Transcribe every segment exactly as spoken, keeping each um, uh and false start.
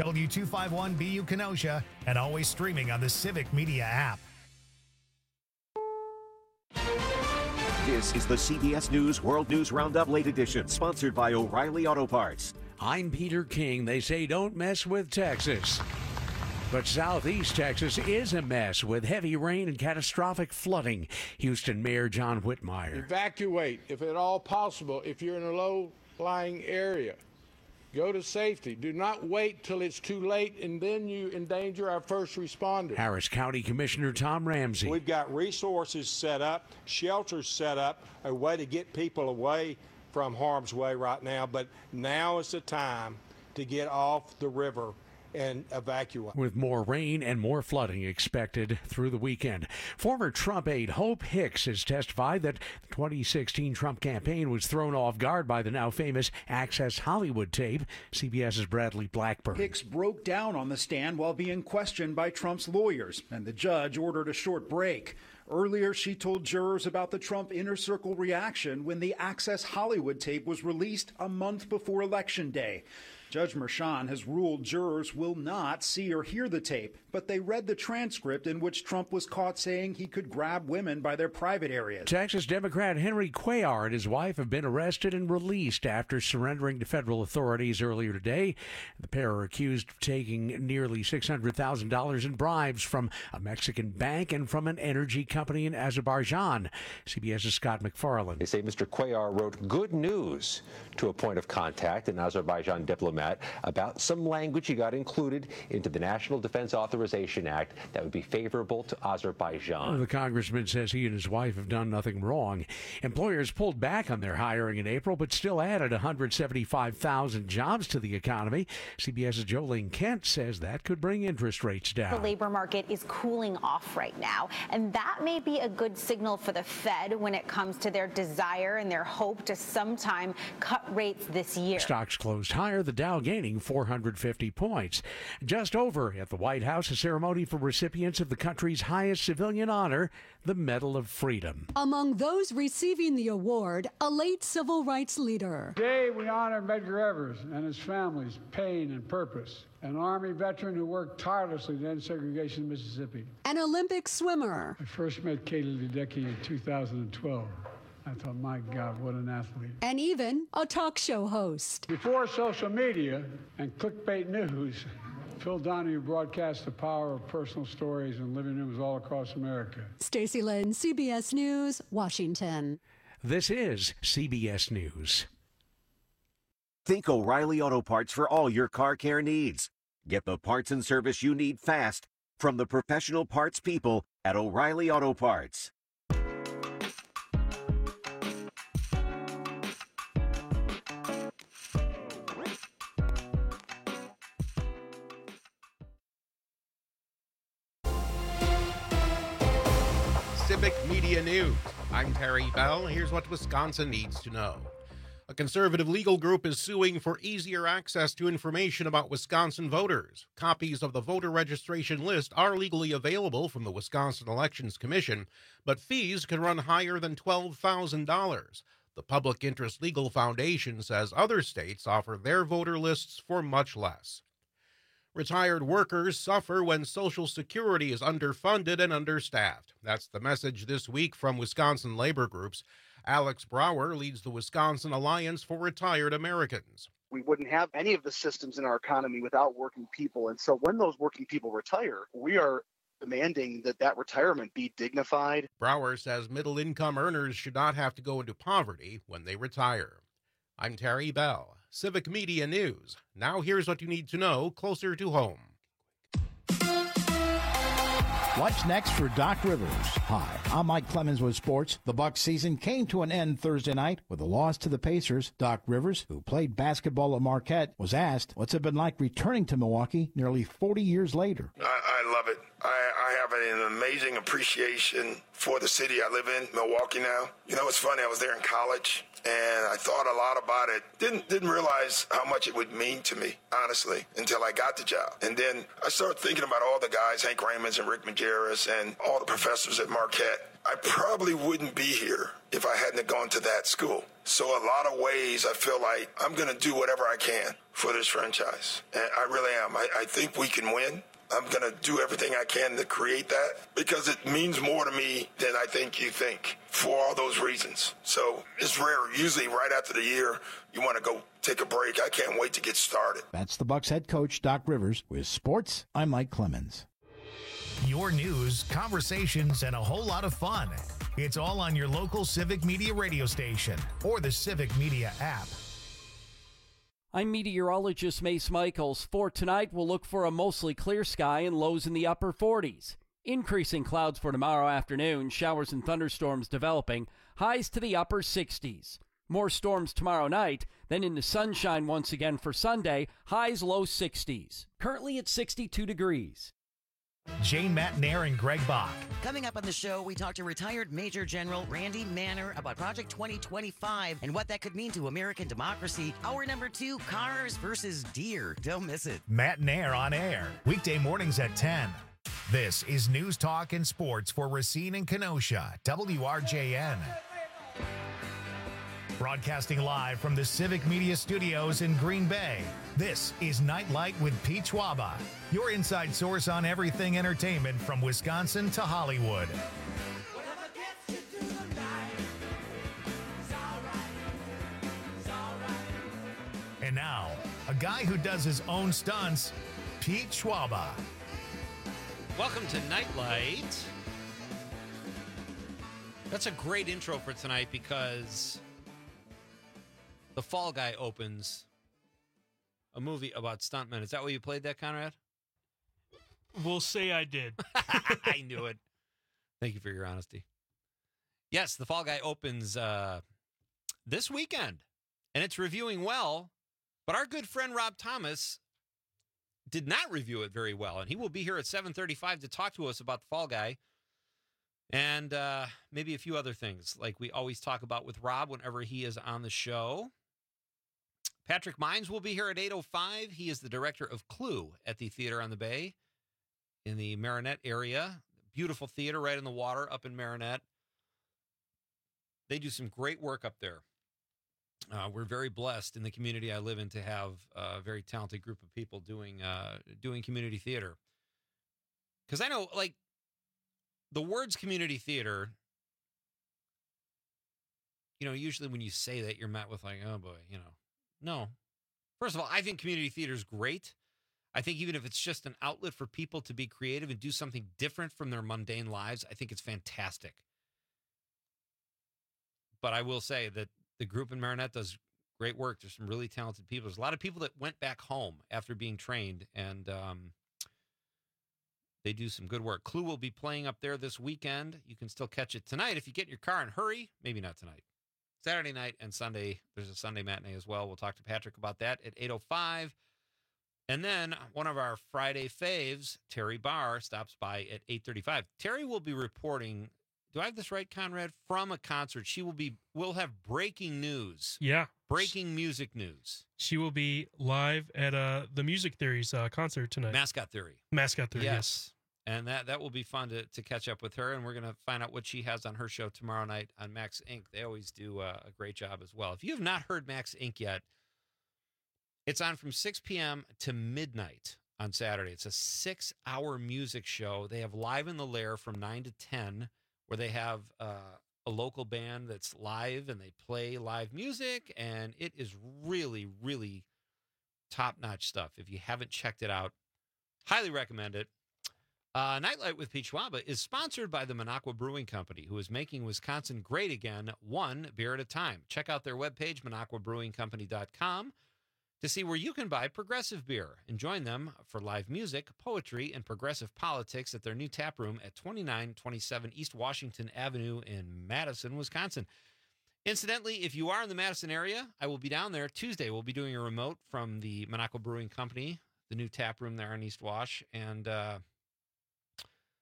W two fifty-one B U Kenosha, and always streaming on the Civic Media app. This is the C B S News World News Roundup Late Edition, sponsored by O'Reilly Auto Parts. I'm Peter King. They say don't mess with Texas. But southeast Texas is a mess with heavy rain and catastrophic flooding. Houston Mayor John Whitmire. Evacuate, if at all possible, if you're in a low-lying area. Go to safety. Do not wait till it's too late, and then you endanger our first responders. Harris County Commissioner Tom Ramsey. We've got resources set up, shelters set up, a way to get people away from harm's way right now, but now is the time to get off the river and evacuate. With more rain and more flooding expected through the weekend. Former Trump aide Hope Hicks has testified that the twenty sixteen Trump campaign was thrown off guard by the now famous Access Hollywood tape. CBS's Bradley Blackburn. Hicks broke down on the stand while being questioned by Trump's lawyers, and the judge ordered a short break. Earlier, she told jurors about the Trump Inner Circle reaction when the Access Hollywood tape was released a month before Election Day. Judge Merchan has ruled jurors will not see or hear the tape, but they read the transcript in which Trump was caught saying he could grab women by their private areas. Texas Democrat Henry Cuellar and his wife have been arrested and released after surrendering to federal authorities earlier today. The pair are accused of taking nearly six hundred thousand dollars in bribes from a Mexican bank and from an energy company in Azerbaijan. CBS's Scott McFarland. They say Mister Cuellar wrote good news to a point of contact, an Azerbaijan diplomat, about some language he got included into the National Defense Authorization Act that would be favorable to Azerbaijan. The congressman says he and his wife have done nothing wrong. Employers pulled back on their hiring in April, but still added one hundred seventy-five thousand jobs to the economy. CBS's Jolene Kent says that could bring interest rates down. The labor market is cooling off right now, and that may be a good signal for the Fed when it comes to their desire and their hope to sometime cut rates this year. Stocks closed higher, the Dow gaining four hundred fifty points. Just over at the White House, a ceremony for recipients of the country's highest civilian honor, the Medal of Freedom. Among those receiving the award, a late civil rights leader. Today we honor Medgar Evers and his family's pain and purpose. An Army veteran who worked tirelessly to end segregation in Mississippi. An Olympic swimmer. I first met Katie Ledecky in two thousand twelve. I thought, my God, what an athlete. And even a talk show host. Before social media and clickbait news, Phil Donahue broadcast the power of personal stories in living rooms all across America. Stacey Lynn, C B S News, Washington. This is C B S News. Think O'Reilly Auto Parts for all your car care needs. Get the parts and service you need fast from the professional parts people at O'Reilly Auto Parts. Civic Media News. I'm Terry Bell. Here's what Wisconsin needs to know. A conservative legal group is suing for easier access to information about Wisconsin voters. Copies of the voter registration list are legally available from the Wisconsin Elections Commission, but fees can run higher than twelve thousand dollars. The Public Interest Legal Foundation says other states offer their voter lists for much less. Retired workers suffer when Social Security is underfunded and understaffed. That's the message this week from Wisconsin labor groups. Alex Brower leads the Wisconsin Alliance for Retired Americans. We wouldn't have any of the systems in our economy without working people. And so when those working people retire, we are demanding that that retirement be dignified. Brower says middle-income earners should not have to go into poverty when they retire. I'm Terry Bell, Civic Media News. Now here's what you need to know closer to home. What's next for Doc Rivers? Hi, I'm Mike Clemens with sports. The Bucs season came to an end Thursday night with a loss to the Pacers. Doc Rivers, who played basketball at Marquette, was asked what's it been like returning to Milwaukee nearly forty years later. I, I love it. I, I have an amazing appreciation for the city I live in, Milwaukee now. You know, it's funny, I was there in college, and I thought a lot about it. Didn't didn't realize how much it would mean to me, honestly, until I got the job. And then I started thinking about all the guys, Hank Raymonds and Rick Majerus, and all the professors at Marquette. I probably wouldn't be here if I hadn't gone to that school. So a lot of ways I feel like I'm going to do whatever I can for this franchise. And I really am. I, I think we can win. I'm going to do everything I can to create that because it means more to me than I think you think for all those reasons. So it's rare. Usually right after the year, you want to go take a break. I can't wait to get started. That's the Bucs head coach, Doc Rivers. With sports, I'm Mike Clemens. Your news, conversations, and a whole lot of fun. It's all on your local Civic Media radio station or the Civic Media app. I'm meteorologist Mace Michaels. For tonight, we'll look for a mostly clear sky and lows in the upper forties. Increasing clouds for tomorrow afternoon, showers and thunderstorms developing, highs to the upper sixties. More storms tomorrow night, then into sunshine once again for Sunday, highs low sixties. Currently at sixty-two degrees. Jane Matnair and Greg Bach. Coming up on the show, we talk to retired Major General Randy Manner about Project twenty twenty-five and what that could mean to American democracy. Hour number two, cars versus deer. Don't miss it. Matnair on air, weekday mornings at ten. This is News Talk and Sports for Racine and Kenosha, W R J N. Broadcasting live from the Civic Media Studios in Green Bay, this is Nightlight with Pete Schwaba, your inside source on everything entertainment from Wisconsin to Hollywood. And now, a guy who does his own stunts, Pete Schwaba. Welcome to Nightlight. That's a great intro for tonight because The Fall Guy opens a movie about stuntmen. Is that why you played that, Conrad? We'll say I did. I knew it. Thank you for your honesty. Yes, The Fall Guy opens uh, this weekend, and it's reviewing well, but our good friend Rob Thomas did not review it very well, and he will be here at seven thirty-five to talk to us about The Fall Guy and uh, maybe a few other things like we always talk about with Rob whenever he is on the show. Patrick Mines will be here at eight oh five. He is the director of Clue at the Theater on the Bay in the Marinette area. Beautiful theater right in the water up in Marinette. They do some great work up there. Uh, we're very blessed in the community I live in to have a very talented group of people doing uh, doing community theater. Because I know, like, the words community theater, you know, usually when you say that, you're met with like, oh boy, you know. No. First of all, I think community theater is great. I think even if it's just an outlet for people to be creative and do something different from their mundane lives, I think it's fantastic. But I will say that the group in Marinette does great work. There's some really talented people. There's a lot of people that went back home after being trained, and um, they do some good work. Clue will be playing up there this weekend. You can still catch it tonight if you get in your car and hurry. Maybe not tonight. Saturday night and Sunday, there's a Sunday matinee as well. We'll talk to Patrick about that at eight oh five. And then one of our Friday faves, Terry Barr, stops by at eight thirty-five. Terry will be reporting, do I have this right, Conrad? From a concert. She will be, will have breaking news. Yeah. Breaking music news. She will be live at uh, the Music Theory's uh, concert tonight. Mascot Theory. Mascot Theory, yes. yes. And that, that will be fun to, to catch up with her, and we're going to find out what she has on her show tomorrow night on Max Incorporated. They always do uh, a great job as well. If you have not heard Max Incorporated yet, it's on from six p.m. to midnight on Saturday. It's a six-hour music show. They have Live in the Lair from nine to ten, where they have uh, a local band that's live, and they play live music, and it is really, really top-notch stuff. If you haven't checked it out, highly recommend it. Uh, Nightlight with Pete Schwaba is sponsored by the Minocqua Brewing Company, who is making Wisconsin great again, one beer at a time. Check out their webpage, minocqua brewing company dot com, to see where you can buy progressive beer and join them for live music, poetry, and progressive politics at their new tap room at twenty-nine twenty-seven East Washington Avenue in Madison, Wisconsin. Incidentally, if you are in the Madison area, I will be down there Tuesday. We'll be doing a remote from the Minocqua Brewing Company, the new tap room there in East Wash, and uh,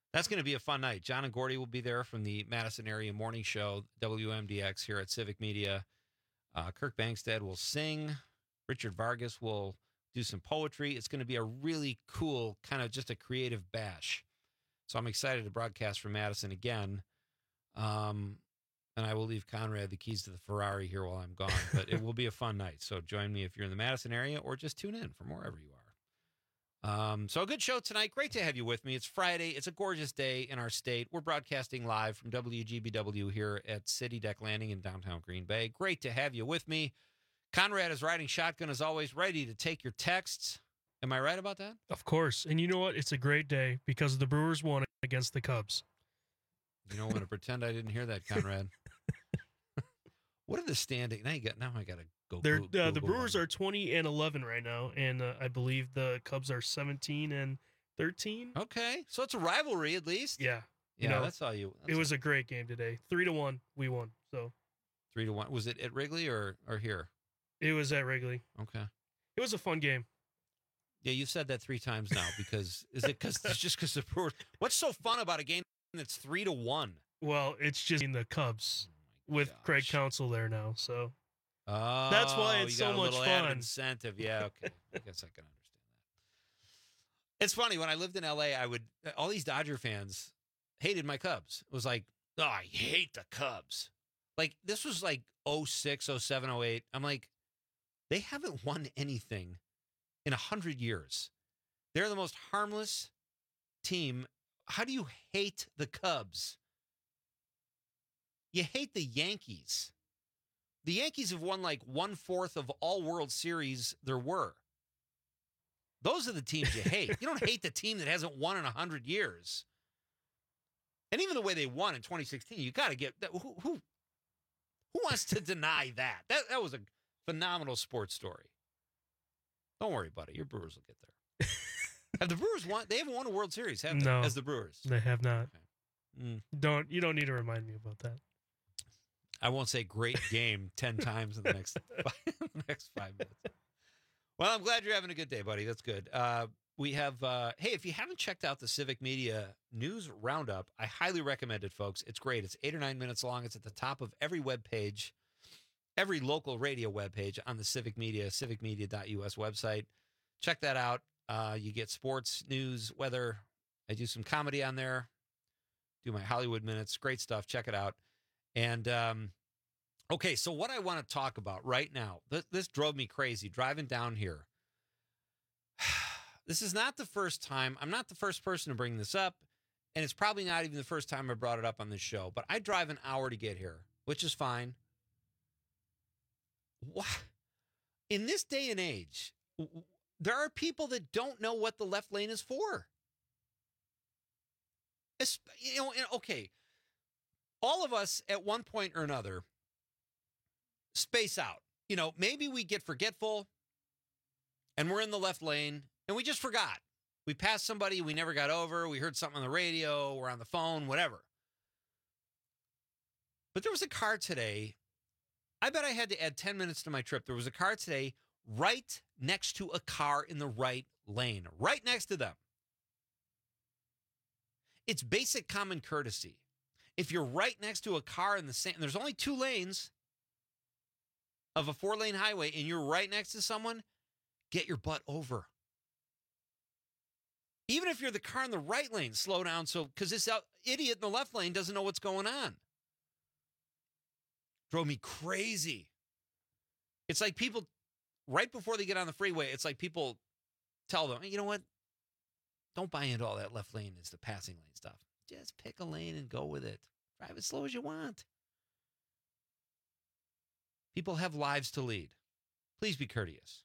That's going to be a fun night. John and Gordy will be there from the Madison area morning show, W M D X, here at Civic Media. Uh, Kirk Bangstad will sing. Richard Vargas will do some poetry. It's going to be a really cool, kind of just a creative bash. So I'm excited to broadcast from Madison again. Um, and I will leave Conrad the keys to the Ferrari here while I'm gone. But it will be a fun night. So join me if you're in the Madison area, or just tune in from wherever you are. Um, so a good show tonight. Great to have you with me. It's Friday. It's a gorgeous day in our state. We're broadcasting live from W G B W here at City Deck Landing in downtown Green Bay. Great to have you with me. Conrad is riding shotgun as always, ready to take your texts. Am I right about that? Of course. And you know what? It's a great day because the Brewers won against the Cubs. You know, I'm going to pretend I didn't hear that, Conrad. What are the standings? Now you got. Now I got to go. They're, Google, uh, the Brewers them. are twenty and eleven right now, and uh, I believe the Cubs are seventeen and thirteen. Okay, so it's a rivalry at least. Yeah, you yeah, know, that's all you. That's it was all. a great game today. Three to one, we won. So three to one. Was it at Wrigley or or here? It was at Wrigley. Okay, it was a fun game. Yeah, you've said that three times now. Because is it because it's just because the Brewers? What's so fun about a game that's three to one? Well, it's just in the Cubs. With Gosh. Craig Counsell there now, so oh, that's why it's you so got a much little fun. Added incentive, yeah. Okay, I guess I can understand that. It's funny when I lived in L A, I would all these Dodger fans hated my Cubs. It was like, oh, I hate the Cubs. Like this was like oh six, oh seven, oh eight. I'm like, they haven't won anything in a hundred years. They're the most harmless team. How do you hate the Cubs? You hate the Yankees. The Yankees have won like one-fourth of all World Series there were. Those are the teams you hate. You don't hate the team that hasn't won in one hundred years. And even the way they won in twenty sixteen, you got to get – who who who wants to deny that? That that was a phenomenal sports story. Don't worry, buddy. Your Brewers will get there. Have the Brewers won? They haven't won a World Series, have no, they? As the Brewers. They have not. Okay. Mm. Don't You don't need to remind me about that. I won't say great game ten times in the next five, next five minutes. Well, I'm glad you're having a good day, buddy. That's good. Uh, we have, uh, hey, if you haven't checked out the Civic Media News Roundup, I highly recommend it, folks. It's great. It's eight or nine minutes long. It's at the top of every web page, every local radio web page on the Civic Media, civic media dot U S website. Check that out. Uh, you get sports, news, weather. I do some comedy on there. Do my Hollywood Minutes. Great stuff. Check it out. And, um, okay, so what I want to talk about right now, this, this drove me crazy driving down here. This is not the first time. I'm not the first person to bring this up, and it's probably not even the first time I brought it up on this show, but I drive an hour to get here, which is fine. What? In this day and age, there are people that don't know what the left lane is for. It's, you know, okay. All of us at one point or another space out. You know, maybe we get forgetful and we're in the left lane and we just forgot. We passed somebody we never got over. We heard something on the radio. We're on the phone, whatever. But there was a car today. I bet I had to add ten minutes to my trip. There was a car today right next to a car in the right lane, right next to them. It's basic common courtesy. If you're right next to a car in the same, there's only two lanes of a four-lane highway, and you're right next to someone, get your butt over. Even if you're the car in the right lane, slow down, so because this idiot in the left lane doesn't know what's going on. Drove me crazy. It's like people, right before they get on the freeway, it's like people tell them, hey, you know what? Don't buy into all that left lane is the passing lane stuff. Just pick a lane and go with it. Drive as slow as you want. People have lives to lead. Please be courteous.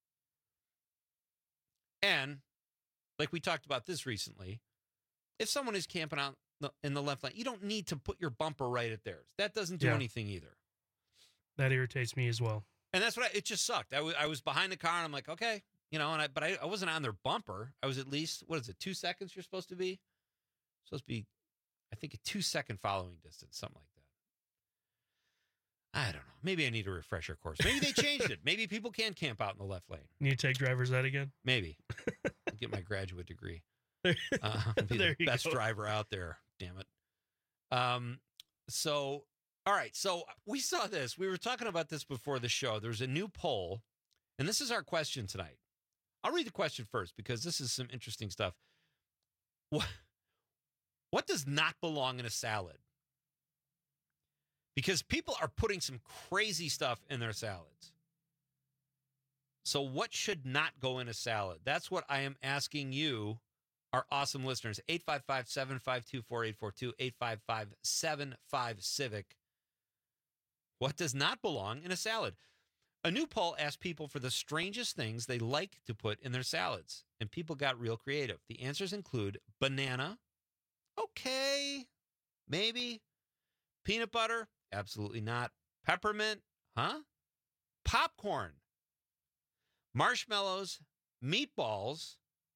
And, like we talked about this recently, if someone is camping out in the left lane, you don't need to put your bumper right at theirs. That doesn't do Yeah. anything either. That irritates me as well. And that's what I, it just sucked. I, w- I was behind the car and I'm like, okay, you know, and I, but I, I wasn't on their bumper. I was at least, what is it, two seconds you're supposed to be? Supposed to be, I think, a two second following distance, something like that. I don't know. Maybe I need a refresher course. Maybe they changed it. Maybe people can camp out in the left lane. Need to take driver's ed again? Maybe. Get my graduate degree. Uh, be There the you best go. driver out there. Damn it. Um. So, all right. So we saw this. We were talking about this before the show. There's a new poll, and this is our question tonight. I'll read the question first because this is some interesting stuff. What, what does not belong in a salad? Because people are putting some crazy stuff in their salads. So what should not go in a salad? That's what I am asking you, our awesome listeners. eight five five, seven five two, four eight four two, eight five five, seven five, civic. What does not belong in a salad? A new poll asked people for the strangest things they like to put in their salads, and people got real creative. The answers include banana, okay, maybe. Peanut butter, absolutely not. Peppermint, huh? Popcorn, marshmallows, meatballs.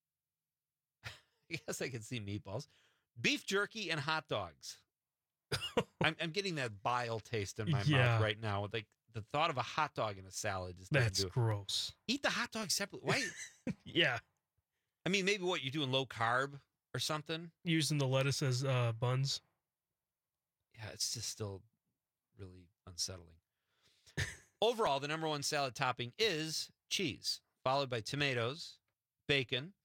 I guess I can see meatballs. Beef jerky and hot dogs. I'm, I'm getting that bile taste in my Yeah. mouth right now. Like the thought of a hot dog in a salad just doesn't That's do it. gross. Eat the hot dog separately. Why? Yeah. I mean, maybe what you're doing low carb or something. Using the lettuce as uh, buns. Yeah, it's just still really unsettling. Overall, the number one salad topping is cheese, followed by tomatoes, bacon,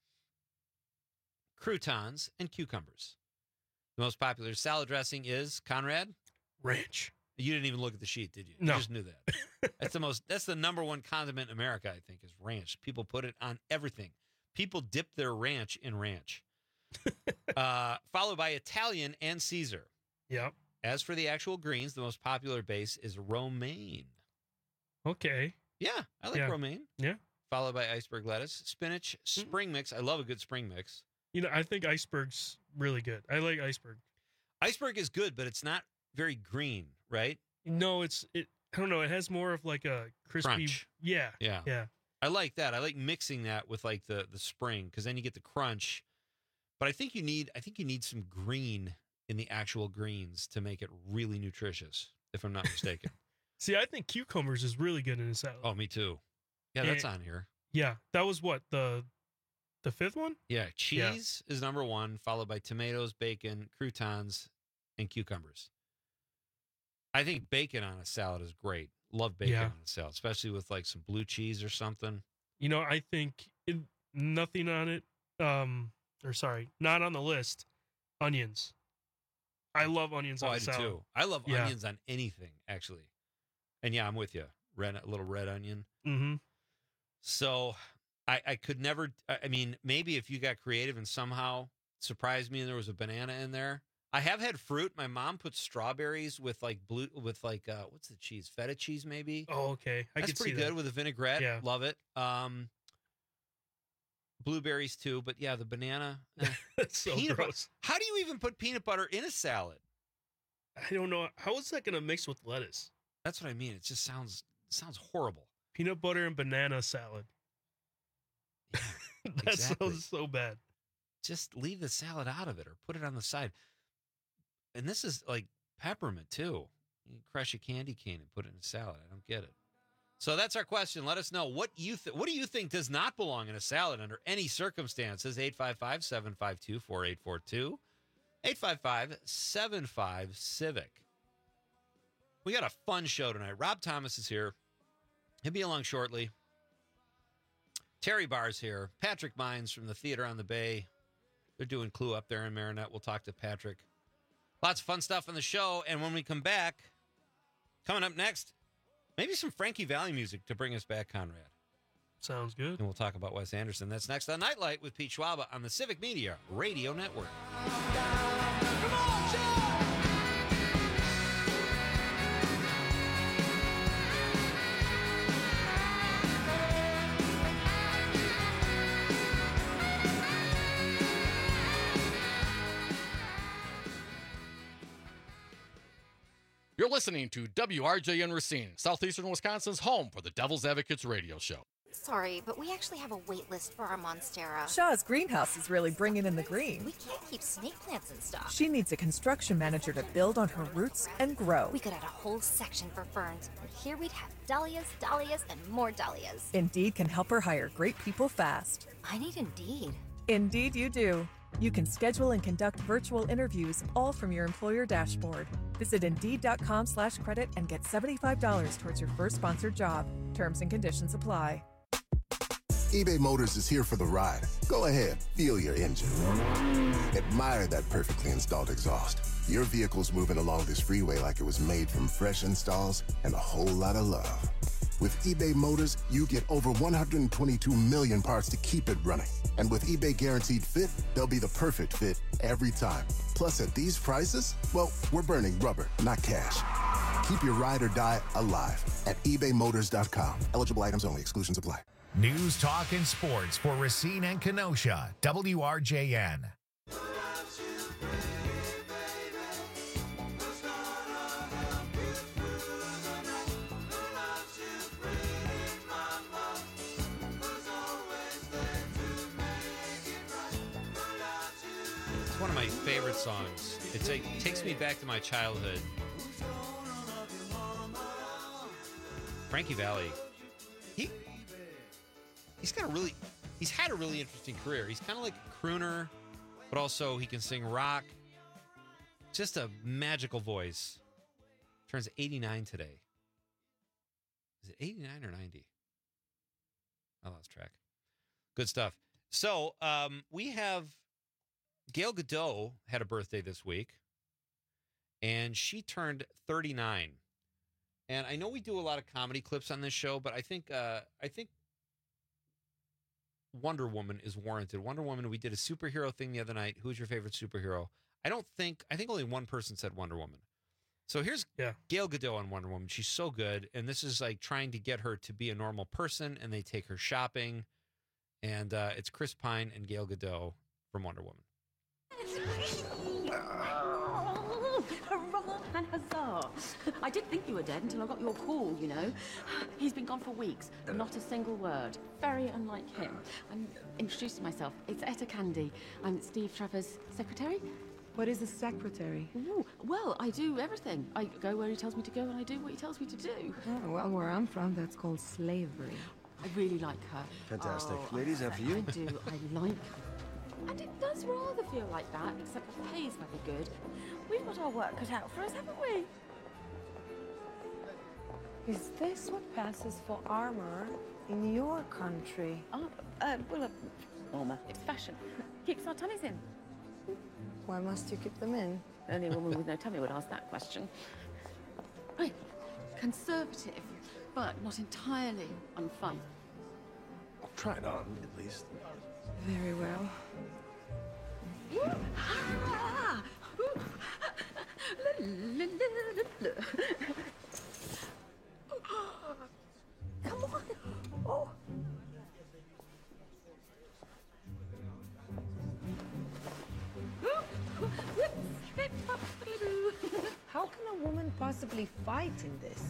croutons, and cucumbers. The most popular salad dressing is, Conrad? Ranch. You didn't even look at the sheet, did you? No. You just knew that. That's the most. That's the number one condiment in America, I think, is ranch. People put it on everything. People dip their ranch in ranch. uh, followed by Italian and Caesar. Yep. As for the actual greens, the most popular base is romaine. Okay. Yeah, I like Yeah. romaine. Yeah. Followed by iceberg lettuce, spinach, spring mix. I love a good spring mix. You know, I think iceberg's really good. I like iceberg. Iceberg is good, but it's not very green, right? No, it's it. I don't know. It has more of like a crispy. Crunch. Yeah. Yeah. Yeah. I like that. I like mixing that with like the the spring because then you get the crunch. But I think you need I think you need some green in the actual greens to make it really nutritious, if I'm not mistaken. See, I think cucumbers is really good in a salad. Oh, me too. Yeah, that's And- on here. Yeah, that was what the the fifth one. Yeah, cheese is number one, followed by tomatoes, bacon, croutons, and cucumbers. I think bacon on a salad is great. Love bacon Yeah. on a salad, especially with like some blue cheese or something. You know, I think it, nothing on it. Um, or sorry, not on the list. Onions. I love onions Oh, on I a do salad. too. I love Yeah. onions on anything, actually. And yeah, I'm with you. Red, a little red onion. Mm-hmm. So I, I could never, I I mean, maybe if you got creative and somehow surprised me and there was a banana in there. I have had fruit. My mom puts strawberries with like blue, with like, uh, what's the cheese? Feta cheese, maybe? Oh, okay. I That's could pretty see good that. with a vinaigrette. Yeah. Love it. Um, blueberries too, but yeah, the banana. eh. That's so Peanut butter. gross. How do you even put peanut butter in a salad? I don't know. How is that going to mix with lettuce? That's what I mean. It just sounds sounds horrible. Peanut butter and banana salad. that exactly. sounds so bad. Just leave the salad out of it or put it on the side. And this is like peppermint too. You can crush a candy cane and put it in a salad. I don't get it. So that's our question. Let us know what you th- what do you think does not belong in a salad under any circumstances? eight five five, seven five two, four eight four two. eight five five, seven five, civic. We got a fun show tonight. Rob Thomas is here. He'll be along shortly. Terry Barr's here. Patrick Mines from the Theater on the Bay. They're doing Clue up there in Marinette. We'll talk to Patrick. Lots of fun stuff on the show. And when we come back, coming up next, maybe some Frankie Valli music to bring us back, Conrad. Sounds good. And we'll talk about Wes Anderson. That's next on Nightlight with Pete Schwaba on the Civic Media Radio Network. You're listening to W R J N Racine, Southeastern Wisconsin's home for the Devil's Advocates radio show. Sorry, but we actually have a wait list for our Monstera. Shaw's greenhouse is really bringing in the green. We can't keep snake plants in stock. She needs a construction manager to build on her roots and grow. We could add a whole section for ferns, and here we'd have dahlias, dahlias, and more dahlias. Indeed can help her hire great people fast. I need Indeed. Indeed you do. You can schedule and conduct virtual interviews all from your employer dashboard. Visit Indeed.com slash credit and get seventy-five dollars towards your first sponsored job. Terms and conditions apply. eBay Motors is here for the ride. Go ahead, feel your engine. Admire that perfectly installed exhaust. Your vehicle's moving along this freeway like it was made from fresh installs and a whole lot of love. With eBay Motors, you get over one hundred twenty-two million parts to keep it running. And with eBay Guaranteed Fit, they'll be the perfect fit every time. Plus, at these prices, well, we're burning rubber, not cash. Keep your ride or die alive at ebay motors dot com. Eligible items only. Exclusions apply. News, talk, and sports for Racine and Kenosha. W R J N. It's one of my favorite songs. It's a, it takes me back to my childhood. Frankie Valli. He he's got a really he's had a really interesting career. He's kind of like a crooner, but also he can sing rock. Just a magical voice. Turns eighty-nine today. Is it eighty-nine or ninety? I lost track. Good stuff. So um, we have Gail Godot had a birthday this week, and she turned thirty-nine. And I know we do a lot of comedy clips on this show, but I think uh, I think Wonder Woman is warranted. Wonder Woman, we did a superhero thing the other night. Who's your favorite superhero? I don't think, I think only one person said Wonder Woman. So here's yeah. Gail Godot on Wonder Woman. She's so good. And this is like trying to get her to be a normal person, and they take her shopping. And uh, it's Chris Pine and Gail Godot from Wonder Woman. Hurrah and huzzah! I did think you were dead until I got your call, you know. He's been gone for weeks, not a single word. Very unlike him. I'm introducing myself. It's Etta Candy. I'm Steve Trevor's secretary. What is a secretary? Ooh, well, I do everything. I go where he tells me to go, and I do what he tells me to do. Oh, well, where I'm from, that's called slavery. I really like her. Fantastic. Oh, Ladies, after you. I do. I like her. And it does rather feel like that, except the pay's very good. We've got our work cut out for us, haven't we? Is this what passes for armor in your country? Oh, uh, well, uh, armor. It's fashion. Keeps our tummies in. Why must you keep them in? Only a woman with no tummy would ask that question. Right. Conservative, but not entirely unfun. I'll try it on, at least. Very well. Ah! Come on. Oh. How can a woman possibly fight in this?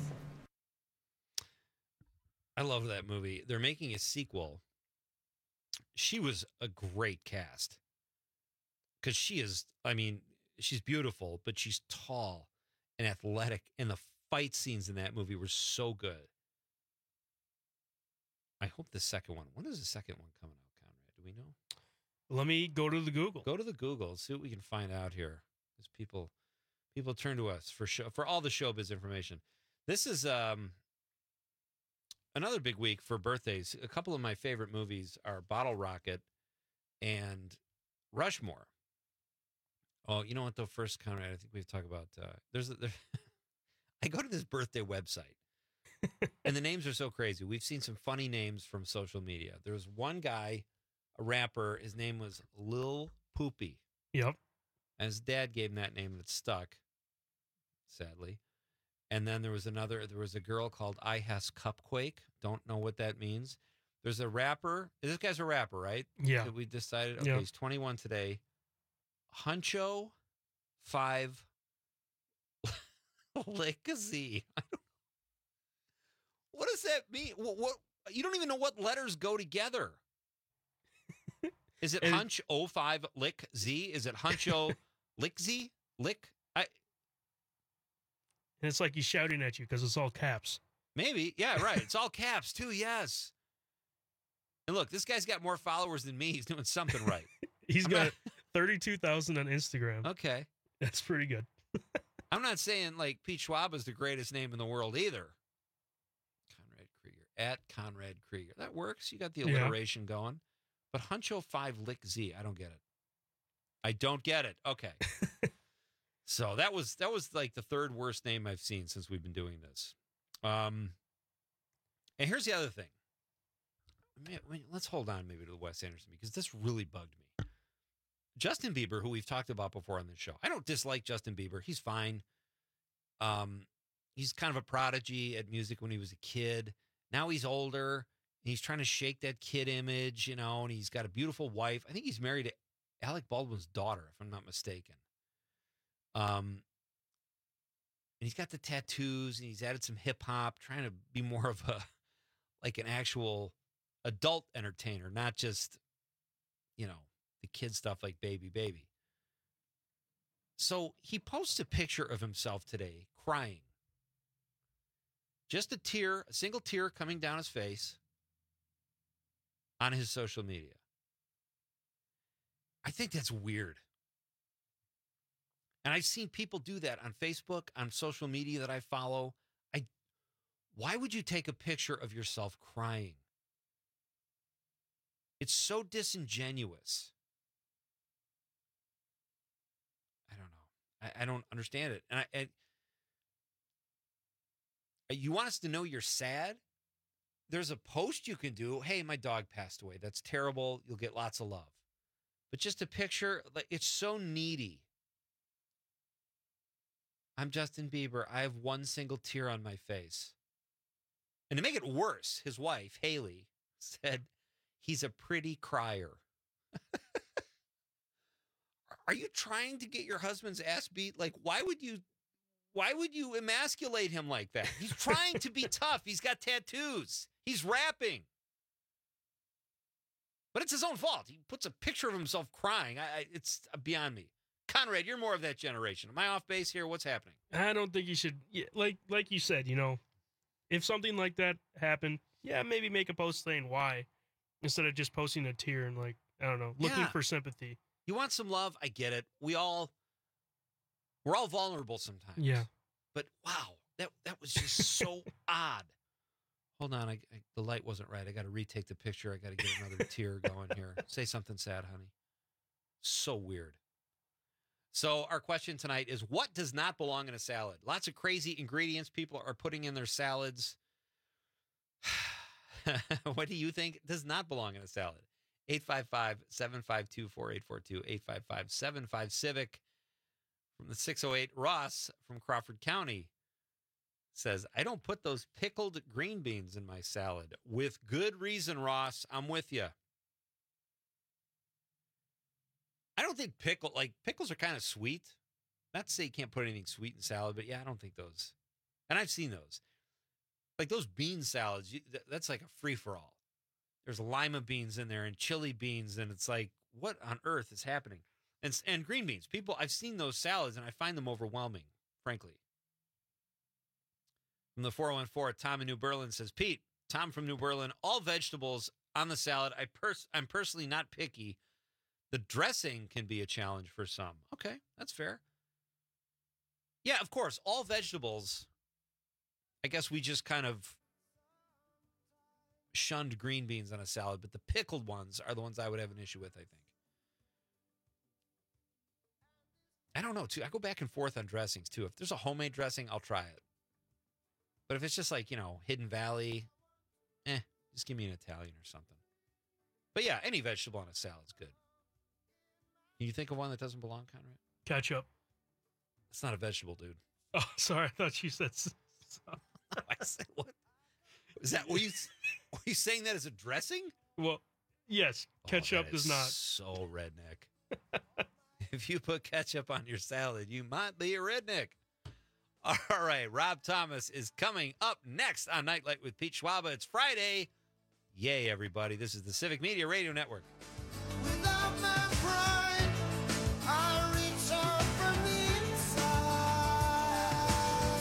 I love that movie. They're making a sequel. She was a great cast. Because she is, I mean, she's beautiful, but she's tall and athletic. And the fight scenes in that movie were so good. I hope the second one. When is the second one coming out, Conrad? Do we know? Let me go to the Google. Go to the Google. See what we can find out here. Because people, people turn to us for show, for all the showbiz information. This is um, another big week for birthdays. A couple of my favorite movies are Bottle Rocket and Rushmore. Oh, you know what, though? First, Conrad, I think we have to talk about, uh, there's, a, there, I go to this birthday website, and the names are so crazy. We've seen some funny names from social media. There was one guy, a rapper, his name was Lil Poopy. Yep. And his dad gave him that name, and it stuck, sadly. And then there was another, there was a girl called I Has Cupquake. Don't know what that means. There's a rapper. This guy's a rapper, right? Yeah. That we decided, okay, Yep. he's twenty-one today. Huncho five Lickzy. I don't, what does that mean? What, what you don't even know what letters go together. Is it And- Hunch oh five Lick Z? Is it Huncho Lickzy? Lick? I And it's like he's shouting at you because it's all caps. maybe. Yeah, right. It's all caps too, yes. And look, this guy's got more followers than me. He's doing something right. He's I'm got not- thirty-two thousand on Instagram. Okay. That's pretty good. I'm not saying like Pete Schwab is the greatest name in the world either. Conrad Krieger. At Conrad Krieger. That works. You got the alliteration yeah. going. But Huncho five Lick Z, I don't get it. I don't get it. Okay. So that was that was like the third worst name I've seen since we've been doing this. Um, and here's the other thing. Man, let's hold on maybe to the Wes Anderson because this really bugged me. Justin Bieber, who we've talked about before on this show. I don't dislike Justin Bieber. He's fine. Um, he's kind of a prodigy at music when he was a kid. Now he's older. And he's trying to shake that kid image, you know, and he's got a beautiful wife. I think he's married to Alec Baldwin's daughter, if I'm not mistaken. Um, and he's got the tattoos, and he's added some hip hop, trying to be more of a like an actual adult entertainer, not just, you know, the kid stuff like Baby Baby. So he posts a picture of himself today crying. Just a tear, a single tear coming down his face on his social media. I think that's weird. And I've seen people do that on Facebook, on social media that I follow. I, why would you take a picture of yourself crying? It's so disingenuous. I don't know. I, I don't understand it. And I, I, you want us to know you're sad? There's a post you can do. Hey, my dog passed away. That's terrible. You'll get lots of love. But just a picture, like it's so needy. I'm Justin Bieber. I have one single tear on my face. And to make it worse, his wife, Haley, said he's a pretty crier. Are you trying to get your husband's ass beat? Like, why would you, why would you emasculate him like that? He's trying to be tough. He's got tattoos. He's rapping. But it's his own fault. He puts a picture of himself crying. I, I, it's beyond me. Conrad, you're more of that generation. Am I off base here? What's happening? I don't think you should, like like you said, you know, if something like that happened, yeah, maybe make a post saying why instead of just posting a tear and like, I don't know, looking Yeah. for sympathy. You want some love? I get it. We all, we're all vulnerable sometimes. Yeah. But wow, that, that was just so odd. Hold on. I, I, the light wasn't right. I got to retake the picture. I got to get another tear going here. Say something sad, honey. So weird. So our question tonight is, what does not belong in a salad? Lots of crazy ingredients people are putting in their salads. What do you think does not belong in a salad? eight five five, seven five two, four eight four two, eight five five, seven five Civic from the six oh eight. Ross from Crawford County says, I don't put those pickled green beans in my salad. With good reason, Ross. I'm with you. I don't think pickle, like pickles are kind of sweet. Not to say you can't put anything sweet in salad, but yeah, I don't think those. And I've seen those. Like those bean salads, you, th- that's like a free-for-all. There's lima beans in there and chili beans, and it's like, what on earth is happening? And s- and green beans. People, I've seen those salads, and I find them overwhelming, frankly. From the four oh one four, Tom in New Berlin says, Pete, Tom from New Berlin, all vegetables on the salad. I pers- I'm personally not picky. The dressing can be a challenge for some. Okay, that's fair. Yeah, of course, all vegetables. I guess we just kind of shunned green beans on a salad, but the pickled ones are the ones I would have an issue with, I think. I don't know, too. I go back and forth on dressings, too. If there's a homemade dressing, I'll try it. But if it's just like, you know, Hidden Valley, eh, just give me an Italian or something. But yeah, any vegetable on a salad's good. Can you think of one that doesn't belong, Conrad? Ketchup. It's not a vegetable, dude. Oh, sorry. I thought you said. So. I said what? Is that were you? Were you saying that as a dressing? Well, yes. Ketchup oh, does not. So redneck. If you put ketchup on your salad, you might be a redneck. All right, Rob Thomas is coming up next on Nightlight with Pete Schwaba. It's Friday. Yay, everybody. This is the Civic Media Radio Network. Without my pride, I reach out from the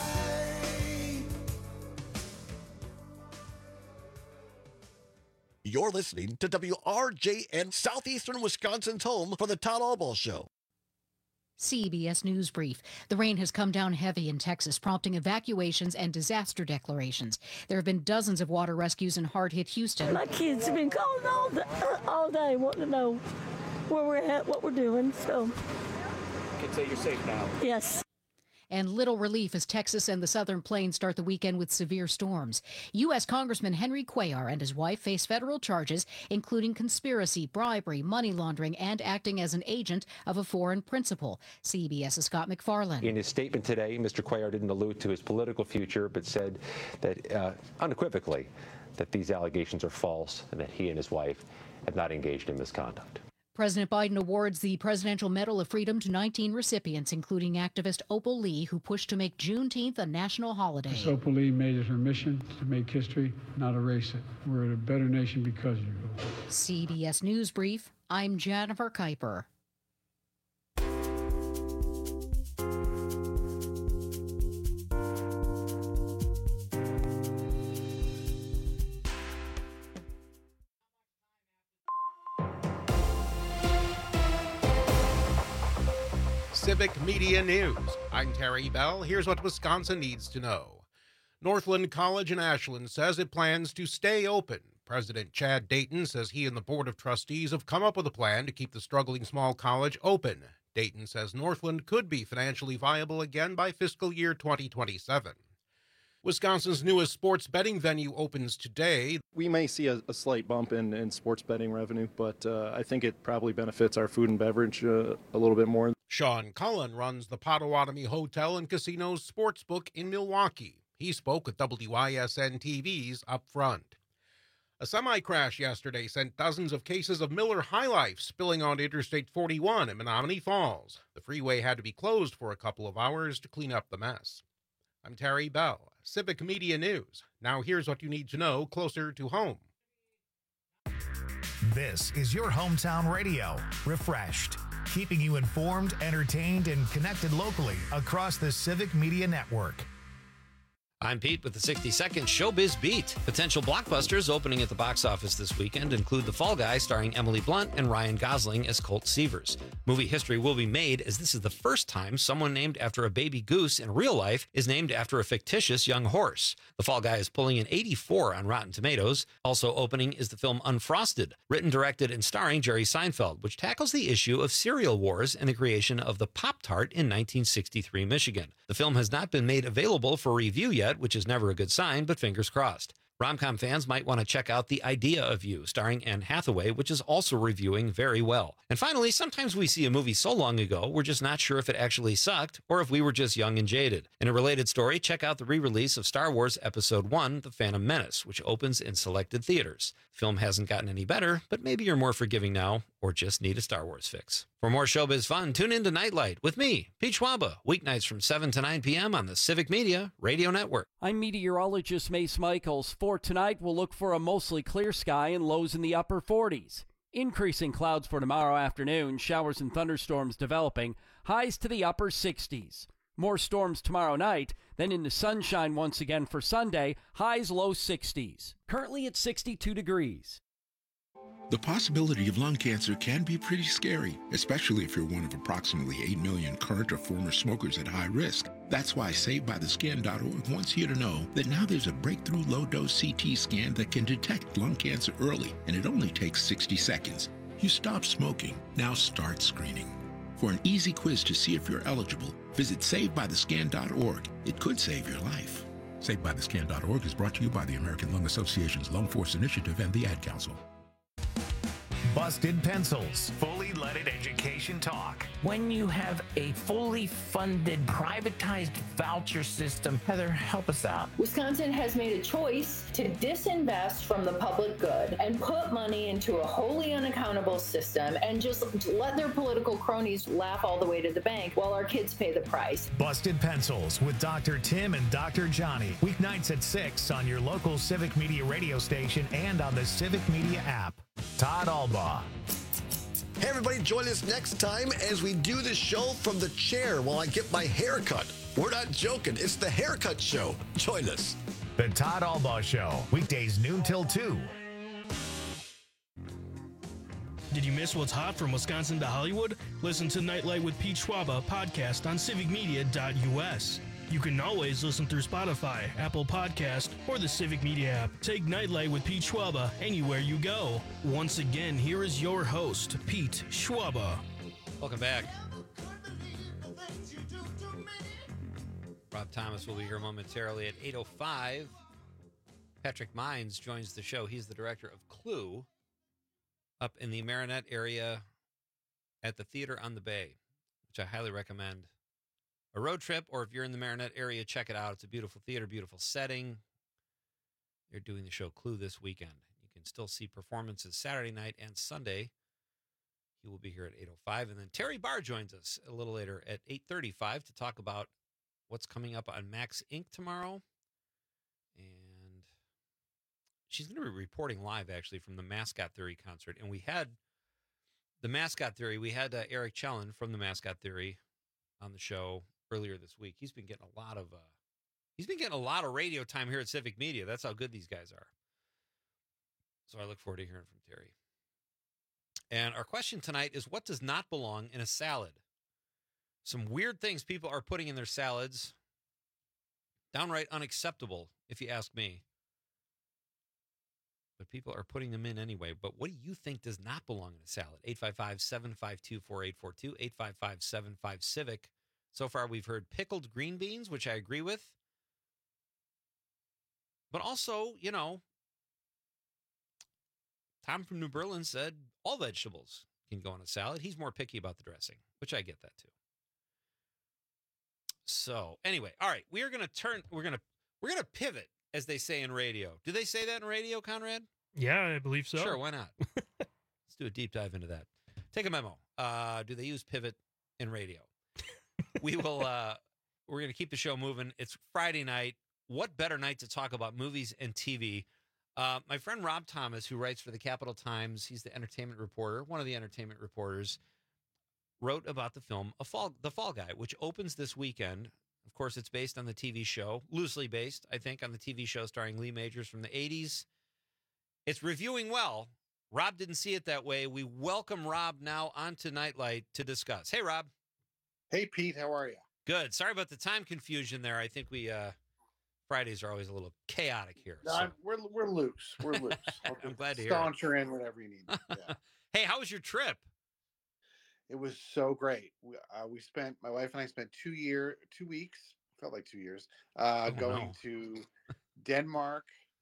inside. You're listening to W R J N, Southeastern Wisconsin's home for the Todd Albaugh Show. C B S News Brief. The rain has come down heavy in Texas, prompting evacuations and disaster declarations. There have been dozens of water rescues in hard-hit Houston. My kids have been calling all day, all day wanting to know where we're at, what we're doing, so. You can say you're safe now. Yes. And little relief as Texas and the Southern Plains start the weekend with severe storms. U S Congressman Henry Cuellar and his wife face federal charges, including conspiracy, bribery, money laundering, and acting as an agent of a foreign principal. CBS's Scott McFarland. In his statement today, Mister Cuellar didn't allude to his political future, but said that uh, unequivocally that these allegations are false and that he and his wife have not engaged in misconduct. President Biden awards the Presidential Medal of Freedom to nineteen recipients, including activist Opal Lee, who pushed to make Juneteenth a national holiday. Miss Opal Lee made it her mission to make history, not erase it. We're a better nation because of you. C B S News Brief, I'm Jennifer Kuiper. Civic Media News. I'm Terry Bell. Here's what Wisconsin needs to know. Northland College in Ashland says it plans to stay open. President Chad Dayton says he and the Board of Trustees have come up with a plan to keep the struggling small college open. Dayton says Northland could be financially viable again by fiscal year twenty twenty-seven. Wisconsin's newest sports betting venue opens today. We may see a, a slight bump in, in sports betting revenue, but uh, I think it probably benefits our food and beverage uh, a little bit more. Sean Cullen runs the Potawatomi Hotel and Casinos Sportsbook in Milwaukee. He spoke with W I S N T V's Up Front. A semi-crash yesterday sent dozens of cases of Miller High Life spilling onto Interstate forty-one in Menominee Falls. The freeway had to be closed for a couple of hours to clean up the mess. I'm Terry Bell, Civic Media News. Now here's what you need to know closer to home. This is your hometown radio, refreshed, keeping you informed, entertained, and connected locally across the Civic Media Network. I'm Pete with the sixty second Showbiz Beat. Potential blockbusters opening at the box office this weekend include The Fall Guy starring Emily Blunt and Ryan Gosling as Colt Seavers. Movie history will be made as this is the first time someone named after a baby goose in real life is named after a fictitious young horse. The Fall Guy is pulling an eighty-four on Rotten Tomatoes. Also opening is the film Unfrosted, written, directed, and starring Jerry Seinfeld, which tackles the issue of cereal wars and the creation of the Pop-Tart in nineteen sixty-three Michigan. The film has not been made available for review yet, which is never a good sign, but fingers crossed. Rom-com fans might want to check out The Idea of You, starring Anne Hathaway, which is also reviewing very well. And finally, sometimes we see a movie so long ago, we're just not sure if it actually sucked or if we were just young and jaded. In a related story, check out the re-release of Star Wars Episode one, The Phantom Menace, which opens in selected theaters. The film hasn't gotten any better, but maybe you're more forgiving now or just need a Star Wars fix. For more showbiz fun, tune in to Nightlight with me, Pete Schwaba, weeknights from seven to nine p.m. on the Civic Media Radio Network. I'm meteorologist Mace Michaels. For tonight, we'll look for a mostly clear sky and lows in the upper forties. Increasing clouds for tomorrow afternoon, showers and thunderstorms developing, highs to the upper sixties. More storms tomorrow night, then into sunshine once again for Sunday, highs low sixties. Currently at sixty-two degrees. The possibility of lung cancer can be pretty scary, especially if you're one of approximately eight million current or former smokers at high risk. That's why Saved By The Skin dot org wants you to know that now there's a breakthrough low-dose C T scan that can detect lung cancer early, and it only takes sixty seconds. You stop smoking, now start screening. For an easy quiz to see if you're eligible, visit Saved By The Skin dot org. It could save your life. Saved By The Skin dot org is brought to you by the American Lung Association's Lung Force Initiative and the Ad Council. Busted Pencils, fully leaded education talk. When you have a fully funded, privatized voucher system, Heather, help us out. Wisconsin has made a choice to disinvest from the public good and put money into a wholly unaccountable system and just let their political cronies laugh all the way to the bank while our kids pay the price. Busted Pencils with Doctor Tim and Doctor Johnny. Weeknights at six on your local Civic Media radio station and on the Civic Media app. Todd Albaugh. Hey, everybody, join us next time as we do the show from the chair while I get my hair cut. We're not joking. It's the Haircut Show. Join us. The Todd Albaugh Show, weekdays noon till two. Did you miss what's hot from Wisconsin to Hollywood? Listen to Nightlight with Pete Schwaba podcast on civic media dot U S. You can always listen through Spotify, Apple Podcast, or the Civic Media app. Take Nightlight with Pete Schwaba anywhere you go. Once again, here is your host, Pete Schwaba. Welcome back. Rob Thomas will be here momentarily at eight oh five. Patrick Mines joins the show. He's the director of Clue up in the Marinette area at the Theater on the Bay, which I highly recommend. A road trip, or if you're in the Marinette area, check it out. It's a beautiful theater, beautiful setting. They're doing the show Clue this weekend. You can still see performances Saturday night and Sunday. He will be here at eight oh five. And then Terry Barr joins us a little later at eight thirty-five to talk about what's coming up on Max Incorporated tomorrow. And she's going to be reporting live, actually, from the Mascot Theory concert. And we had the Mascot Theory. We had uh, Eric Chellan from the Mascot Theory on the show earlier this week. He's been getting a lot of uh, he's been getting a lot of radio time here at Civic Media. That's how good these guys are. So I look forward to hearing from Terry. And our question tonight is, what does not belong in a salad? Some weird things people are putting in their salads. Downright unacceptable, if you ask me. But people are putting them in anyway. But what do you think does not belong in a salad? eight five five, seven five two, four eight four two, eight five five, seven five, CIVIC. So far, we've heard pickled green beans, which I agree with. But also, you know, Tom from New Berlin said all vegetables can go in a salad. He's more picky about the dressing, which I get that too. So anyway, all right, we are going to turn, we're going to, we're going to pivot, as they say in radio. Do they say that in radio, Conrad? Yeah, I believe so. Sure, why not? Let's do a deep dive into that. Take a memo. Uh, do they use pivot in radio? We will, uh, we're going to keep the show moving. It's Friday night. What better night to talk about movies and T V? Uh, my friend Rob Thomas, who writes for the Capital Times, he's the entertainment reporter, one of the entertainment reporters, wrote about the film A Fall, The Fall Guy, which opens this weekend. Of course, it's based on the T V show, loosely based, I think, on the T V show starring Lee Majors from the eighties. It's reviewing well. Rob didn't see it that way. We welcome Rob now onto Nightlight to discuss. Hey, Rob. Hey, Pete. How are you? Good. Sorry about the time confusion there. I think we, uh, Fridays are always a little chaotic here. No, so. I'm, we're, we're loose. We're loose. I'm glad to hear Staunch her in whenever you need. Yeah. Hey, how was your trip? It was so great. We, uh, we spent, my wife and I spent two year, two weeks, felt like two years, uh, Oh, going no. to Denmark,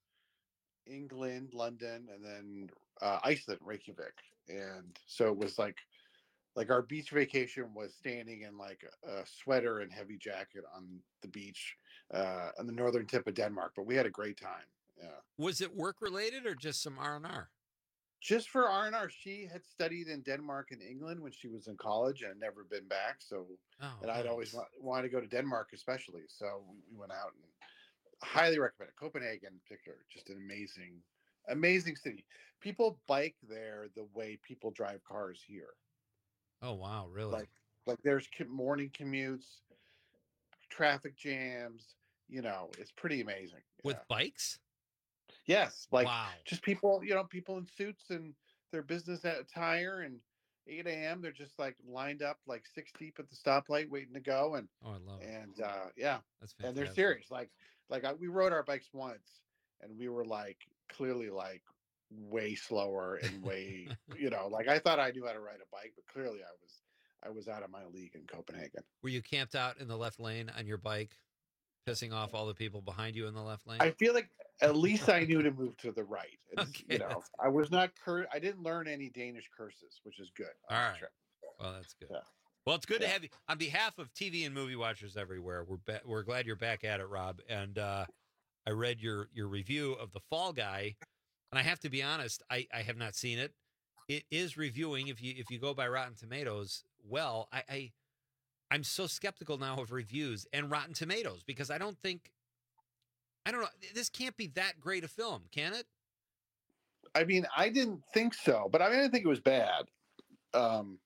England, London, and then uh, Iceland, Reykjavik. And so it was like, like our beach vacation was standing in like a, a sweater and heavy jacket on the beach uh, on the northern tip of Denmark. But we had a great time. Yeah. Was it work related or just some R and R? Just for R and R. She had studied in Denmark and England when she was in college and had never been back. So, Oh, and I'd nice. always wa- wanted to go to Denmark, especially. So we, we went out and highly recommend it. Copenhagen in particular, just an amazing, amazing city. People bike there the way people drive cars here. Oh, wow, really? Like, like there's co- morning commutes, traffic jams. You know, it's pretty amazing. With bikes? Yes, like Wow. just people, you know, people in suits and their business attire, and eight a.m. they're just like lined up like six deep at the stoplight waiting to go, and Oh, I love it. and uh, yeah, That's and they're fantastic. serious. Like like I, we rode our bikes once, and we were like clearly like way slower and way, you know, like I thought I knew how to ride a bike, but clearly I was I was out of my league in Copenhagen. Were you camped out in the left lane on your bike, pissing off all the people behind you in the left lane? I feel like at least I knew to move to the right. And, Okay, you know, that's- I was not cur- I didn't learn any Danish curses, which is good. on All this right. trip. Well, that's good. Yeah. Well, it's good Yeah. to have you on behalf of T V and movie watchers everywhere. We're ba- we're glad you're back at it, Rob. And uh, I read your your review of The Fall Guy, and I have to be honest, I, I have not seen it. It is reviewing if you if you go by Rotten Tomatoes. Well, I, I I'm so skeptical now of reviews and Rotten Tomatoes because I don't think I don't know. This can't be that great a film, can it? I mean, I didn't think so, but I mean, I didn't think it was bad. Um,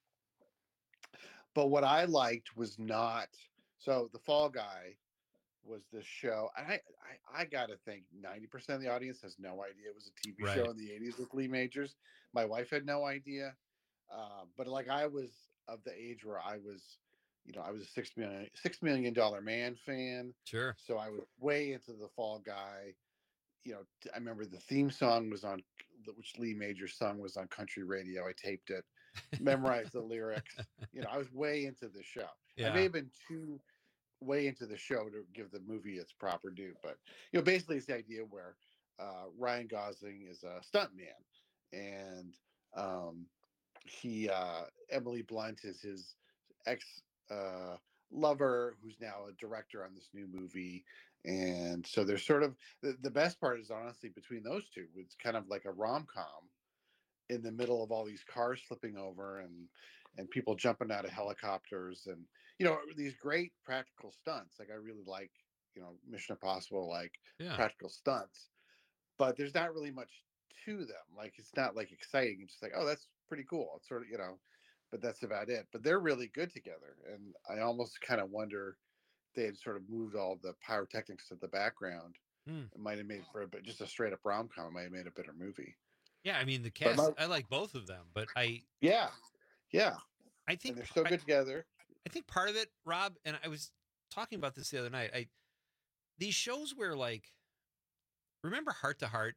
but what I liked was not so. The Fall Guy was this show, and I, I, I got to think ninety percent of the audience has no idea it was a T V Right. show in the eighties with Lee Majors. My wife had no idea. Uh, but like I was of the age where I was, you know, I was a six million six million dollar man fan. Sure. So I was way into the Fall Guy. You know, I remember the theme song was on, which Lee Majors sung was on country radio. I taped it, memorized the lyrics. You know, I was way into the show. Yeah. I may have been too way into the show to give the movie its proper due, but you know, basically it's the idea where uh, Ryan Gosling is a stuntman, and um, he uh, Emily Blunt is his ex uh, lover, who's now a director on this new movie. And so there's sort of the, the best part is honestly between those two, it's kind of like a rom-com in the middle of all these cars flipping over and and people jumping out of helicopters, and you know, these great practical stunts. Like I really like, you know, Mission Impossible, like Yeah. practical stunts, but there's not really much to them. Like it's not like exciting. It's just like, oh, that's pretty cool. It's sort of, you know, but that's about it. But they're really good together, and I almost kind of wonder if they had sort of moved all the pyrotechnics to the background. Hmm. It might have made for a bit, just a straight up rom com. It might have made a better movie. Yeah, I mean the But cast. my- I like both of them, but I Yeah, yeah. I think And they're so good together. I think part of it, Rob, and I was talking about this the other night. I these shows where like, remember Heart to Heart?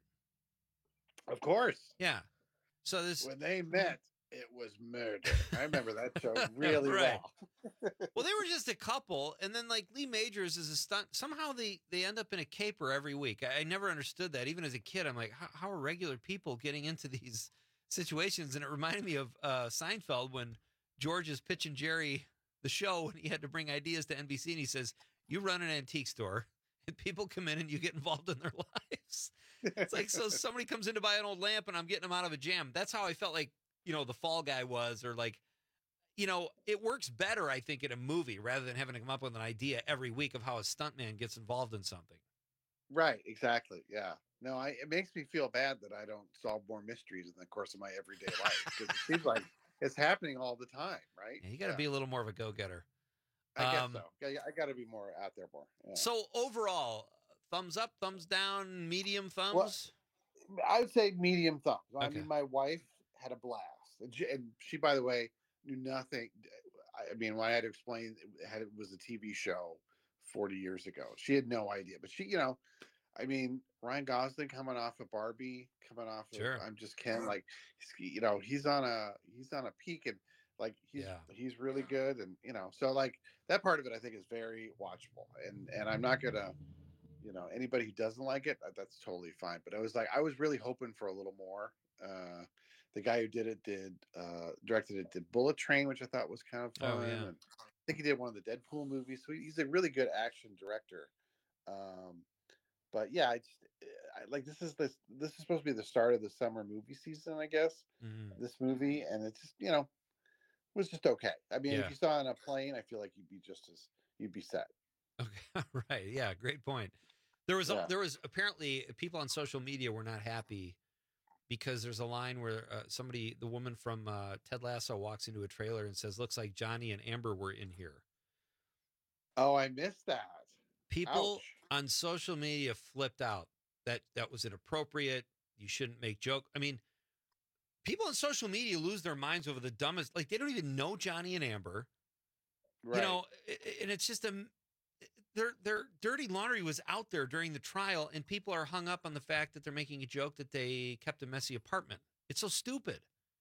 Of course. Yeah. So this When they met, it was murder. I remember that show really Right. well. Well, they were just a couple, and then like Lee Majors is a stunt. Somehow they they end up in a caper every week. I, I never understood that. Even as a kid, I'm like, how, how are regular people getting into these situations? And it reminded me of uh, Seinfeld when George is pitching Jerry the show, and he had to bring ideas to N B C, and he says, "You run an antique store, and people come in, and you get involved in their lives." It's like, so somebody comes in to buy an old lamp, and I'm getting them out of a jam. That's how I felt like, you know, the Fall Guy was, or like, you know, it works better, I think, in a movie rather than having to come up with an idea every week of how a stuntman gets involved in something. Right, exactly. Yeah. No, I it makes me feel bad that I don't solve more mysteries in the course of my everyday life, because it seems like it's happening all the time, right? Yeah, you got to be a little more of a go-getter. I guess um, so. Yeah, I got to be more out there more. Yeah. So overall, thumbs up, thumbs down, medium thumbs? I would say medium thumbs. I Okay. mean, my wife had a blast, and she, and she, by the way, knew nothing. I mean, when I had to explain, it had it was a T V show forty years ago. She had no idea, but she, you know, I mean, Ryan Gosling coming off of Barbie, coming off of Sure. I'm Just Ken, like, he's, you know, he's on a he's on a peak, and like he's Yeah. he's really good, and you know, so like that part of it, I think, is very watchable, and and I'm not gonna. You know, anybody who doesn't like it, that's totally fine. But I was like, I was really hoping for a little more. Uh, the guy who did it did uh, directed it did Bullet Train, which I thought was kind of Oh, fun. yeah. And I think he did one of the Deadpool movies. So he's a really good action director. Um, but yeah, I just I, like this is this this is supposed to be the start of the summer movie season, I guess. Mhm. This movie, and it's just, you know, was just okay. I mean, Yeah. if you saw it on a plane, I feel like you'd be just as you'd be set. Okay, right. Yeah, great point. There was a, Yeah. there was apparently people on social media were not happy because there's a line where uh, somebody, the woman from uh, Ted Lasso, walks into a trailer and says, "Looks like Johnny and Amber were in here." Oh, I missed that. People Ouch. on social media flipped out that that was inappropriate. You shouldn't make joke. I mean, people on social media lose their minds over the dumbest. Like they don't even know Johnny and Amber. Right. You know, i- i- and it's just a their their dirty laundry was out there during the trial, and people are hung up on the fact that they're making a joke that they kept a messy apartment. It's so stupid.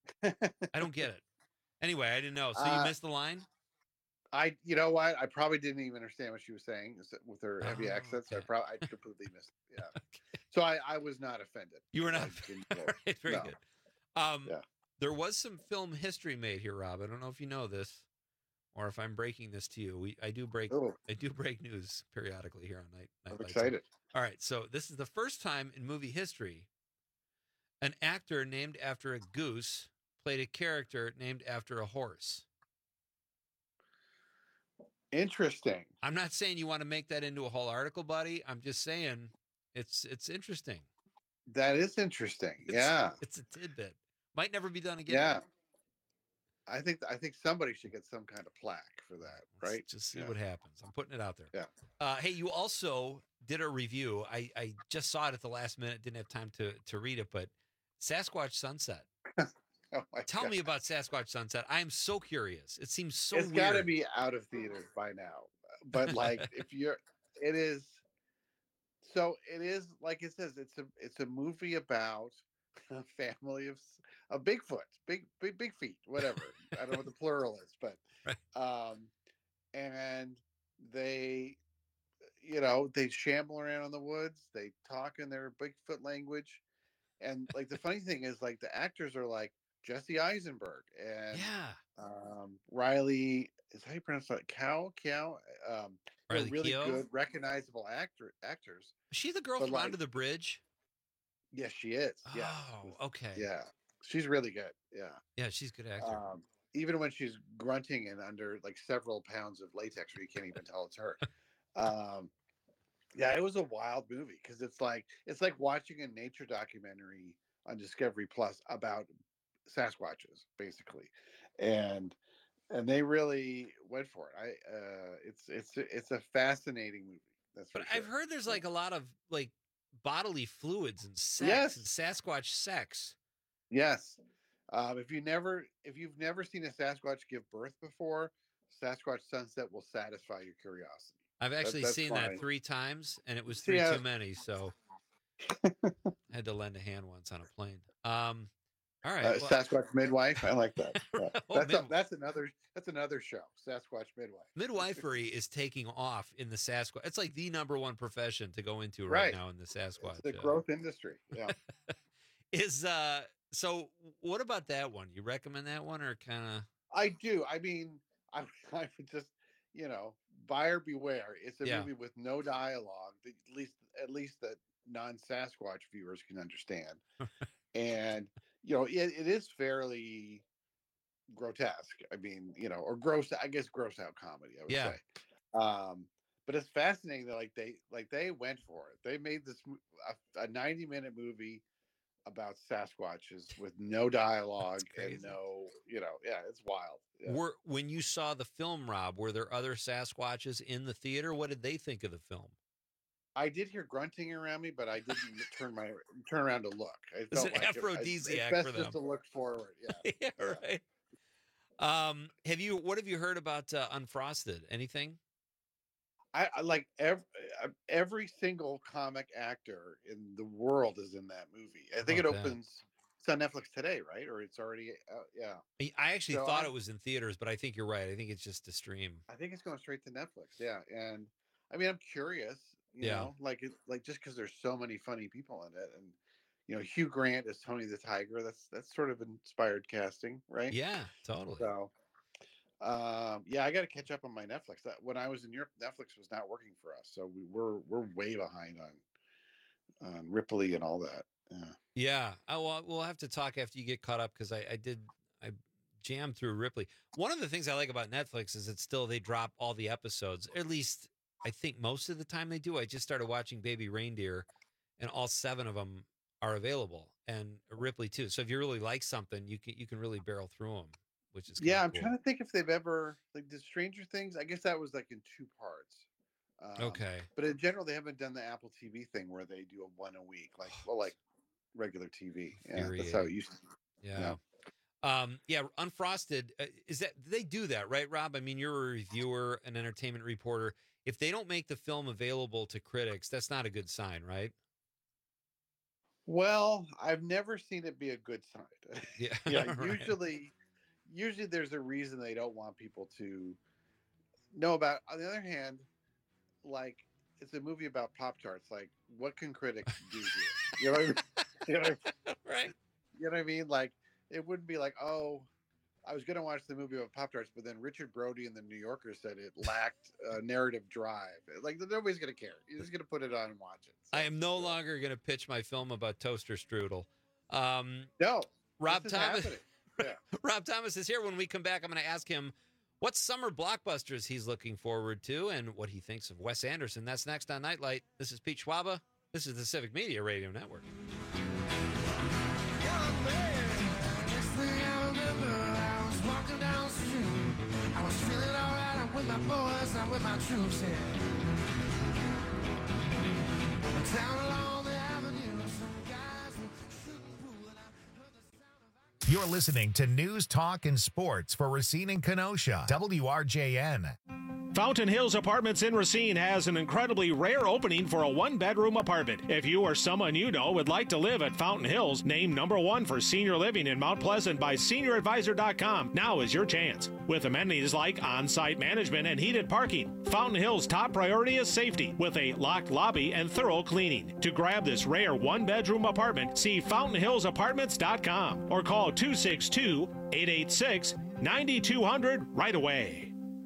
I don't get it. Anyway, I didn't know. So you Uh, missed the line? I, you know what? I probably didn't even understand what she was saying is that with her heavy Oh, accent. So I okay. probably I completely missed. It. Yeah. So I, I was not offended. You were I not. didn't All know. right, very No. good. Um, Yeah. There was some film history made here, Rob. I don't know if you know this, or if I'm breaking this to you. We I do break Oh. I do break news periodically here on Night. Night I'm Lights. excited. All right, so this is the first time in movie history an actor named after a goose played a character named after a horse. Interesting. I'm not saying you want to make that into a whole article, buddy. I'm just saying it's it's interesting. That is interesting. It's, Yeah. it's a tidbit. Might never be done again. Yeah. I think I think somebody should get some kind of plaque for that, Let's right? just see Yeah. what happens. I'm putting it out there. Yeah. Uh, hey, you also did a review. I, I just saw it at the last minute. Didn't have time to to read it, but Sasquatch Sunset. Oh my Tell God. me about Sasquatch Sunset. I am so curious. It seems so It's weird. got to be out of theaters by now. But like, if you're, it is. So it is like it says. It's a it's a movie about a family of of Bigfoot, big big big feet, whatever. I don't know what the plural is, but Right. um, and they, you know, they shamble around in the woods. They talk in their Bigfoot language, and like the funny thing is, like the actors are like Jesse Eisenberg and Yeah. um, Riley. Is how you pronounce that? Cow, Cow. Um, they're Riley really Keough? good, recognizable actor actors. Is she the girl But, from like- Under the Bridge? Yes, she is. Yeah. Oh, okay. Yeah. She's really good. Yeah. Yeah, she's a good actor. Um, even when she's grunting and under like several pounds of latex where you can't even tell it's her. Um, yeah, it was a wild movie because it's like it's like watching a nature documentary on Discovery Plus about Sasquatches, basically. And and they really went for it. I uh it's it's it's a fascinating movie. That's for But sure. I've heard there's like a lot of like bodily fluids and sex Yes. and Sasquatch sex. Yes. Um, if you never, if you've never seen a Sasquatch give birth before, Sasquatch Sunset will satisfy your curiosity. I've That- actually that's seen fine. that three times, and it was See, three uh, too many. So I had to lend a hand once on a plane. Um, all right, Uh, well- Sasquatch midwife. I like that. Yeah. Oh, that's, a, mid- that's another. That's another show. Sasquatch midwife. midwifery is taking off in the Sasquatch. It's like the number one profession to go into right, Right. now in the Sasquatch. It's the uh, growth industry. Yeah. Is uh, so what about that one? You recommend that one or kind of? I do. I mean, I, I would just, you know, buyer beware. It's a Yeah. movie with no dialogue. That at least, at least that non-Sasquatch viewers can understand. And you know, it, it is fairly grotesque. I mean, you know, or gross. I guess gross out comedy. I would Yeah. say. Um, but it's fascinating that like they like they went for it. They made this mo- a, a ninety minute movie about Sasquatches with no dialogue and crazy. no, you know, yeah, it's wild. Yeah. Were when you saw the film, Rob, were there other Sasquatches in the theater? What did they think of the film? I did hear grunting around me, but I didn't turn my turn around to look. I It's felt an like it- it's- aphrodisiac it's for best just them. to look forward. Yeah. yeah, right. Um, have you? What have you heard about uh, Unfrosted? Anything? I, I like every every single comic actor in the world is in that movie. I think it About that? opens. It's on Netflix today, right? Or it's already out. Yeah. I- I actually So thought I- it was in theaters, but I think you're right. I think it's just a stream. I think it's going straight to Netflix. Yeah, and I mean, I'm curious. You Yeah. know, like it, like just because there's so many funny people in it, and you know, Hugh Grant as Tony the Tiger. That's that's sort of inspired casting, right? Yeah, totally. So, um, yeah, I got to catch up on my Netflix. That when I was in Europe, Netflix was not working for us, so we were we're way behind on on Ripley and all that. Yeah. Yeah. Oh, well, we'll have to talk after you get caught up because I, I did I jammed through Ripley. One of the things I like about Netflix is it's still they drop all the episodes. At least I think most of the time they do. I just started watching Baby Reindeer, and all seven of them are available, and Ripley too. So if you really like something, you can you can really barrel through them, which is Yeah, kinda I'm cool. trying to think if they've ever like the Stranger Things. I guess that was like in two parts. Um, Okay. But in general, they haven't done the Apple T V thing where they do a one a week, like well, like regular T V. Yeah, that's how it Infuriating. used to be. Yeah. Um, yeah, Unfrosted, uh, is that they do that, right, Rob? I mean, you're a reviewer, an entertainment reporter. If they don't make the film available to critics, that's not a good sign, right? Well, I've never seen it be a good sign. Yeah. yeah, right. usually, usually there's a reason they don't want people to know about. On the other hand, like it's a movie about Pop Tarts. Like, what can critics do here? You know what I mean? You know what I mean? Right. You know what I mean? Like, it wouldn't be like, oh, I was going to watch the movie about Pop Tarts, but then Richard Brody and the New Yorker said it lacked a narrative drive. Like, nobody's going to care. You're just going to put it on and watch it. I am no longer going to pitch my film about toaster strudel. Um, no, Rob this is Thomas. happening. Yeah. Rob Thomas is here. When we come back, I'm going to ask him what summer blockbusters he's looking forward to and what he thinks of Wes Anderson. That's next on Nightlight. This is Pete Schwaba. This is the Civic Media Radio Network. I was feeling alright. I'm with my boys. I'm with my troops here. Down along the avenue, some guys were shooting pool, and I heard the sound of. You're listening to News, Talk, and Sports for Racine and Kenosha, W R J N. Fountain Hills Apartments in Racine has an incredibly rare opening for a one-bedroom apartment. If you or someone you know would like to live at Fountain Hills, named number one for senior living in Mount Pleasant by senior advisor dot com, now is your chance. With amenities like on-site management and heated parking, Fountain Hills' top priority is safety, with a locked lobby and thorough cleaning. To grab this rare one-bedroom apartment, see fountain hills apartments dot com or call two six two, eight eight six, nine two zero zero right away.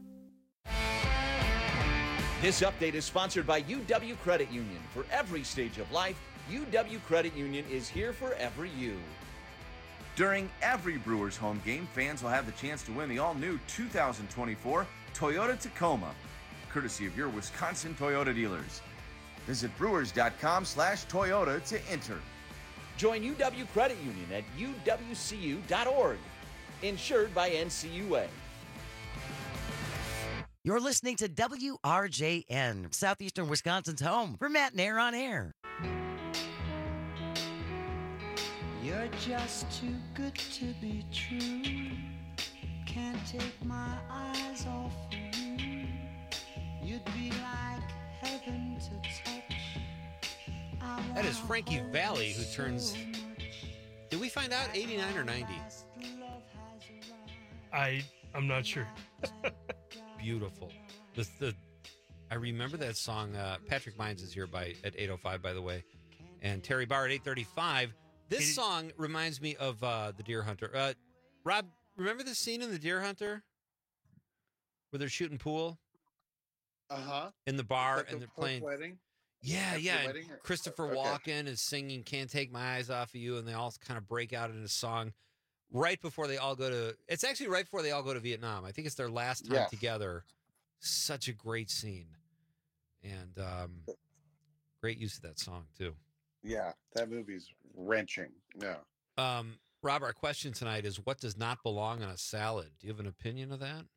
This update is sponsored by U W Credit Union. For every stage of life, U W Credit Union is here for every you. During every Brewers home game, fans will have the chance to win the all-new two thousand twenty-four Toyota Tacoma, courtesy of your Wisconsin Toyota dealers. Visit brewers dot com slash Toyota to enter. Join U W Credit Union at U W C U dot org. Insured by N C U A. You're listening to W R J N, Southeastern Wisconsin's home for Matt Nair on Air. You're just too good to be true. Can't take my eyes off of you. You'd be like heaven to touch. That is Frankie Valli, who turns, did we find out, eighty-nine or ninety? I, I'm not sure. Beautiful. The, the I remember that song. Uh, Patrick Mines is here by at eight oh five, by the way, and Terry Barr at eight thirty-five. This song reminds me of uh, The Deer Hunter. Uh, Rob, remember the scene in The Deer Hunter where they're shooting pool? Uh-huh. In the bar, Like and the they're playing. wedding? Yeah, After yeah. the and wedding or- Christopher okay. Walken is singing "Can't Take My Eyes Off of You," and they all kind of break out in a song right before they all go to. It's actually right before they all go to Vietnam. I think it's their last time Yes. together. Such a great scene, and um, great use of that song too. Yeah, that movie's wrenching. Yeah. Um, Rob, our question tonight is: what does not belong on a salad? Do you have an opinion of that?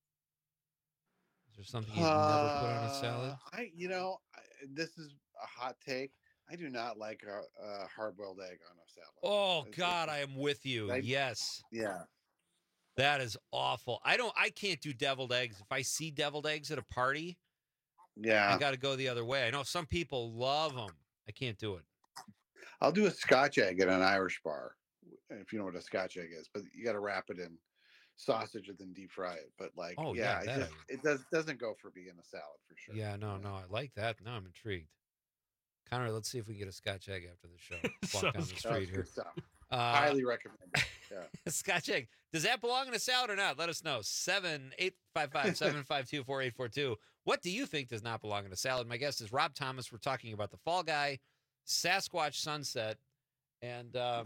Is there something you've never put on a salad? Uh, I, you know, I, this is a hot take. I do not like a, a hard-boiled egg on a salad. Oh God, I am with you. I- yes. Yeah. That is awful. I don't. I can't do deviled eggs. If I see deviled eggs at a party, Yeah. I got to go the other way. I know some people love them. I can't do it. I'll do a Scotch egg at an Irish bar, if you know what a Scotch egg is. But you got to wrap it in sausage and then deep fry it. But like, Oh, yeah, yeah, it, that just, I- it does doesn't go for being a salad for sure. Yeah, no, no, I like that. Now I'm intrigued. Connor, let's see if we can get a Scotch egg after the show. Walk down the Sounds street here. good stuff. Uh, Highly recommend it. Yeah. Scotch egg. Does that belong in a salad or not? Let us know. seven eight five five, seven five two, four eight four two. What do you think does not belong in a salad? My guest is Rob Thomas. We're talking about The Fall Guy, Sasquatch Sunset, and um,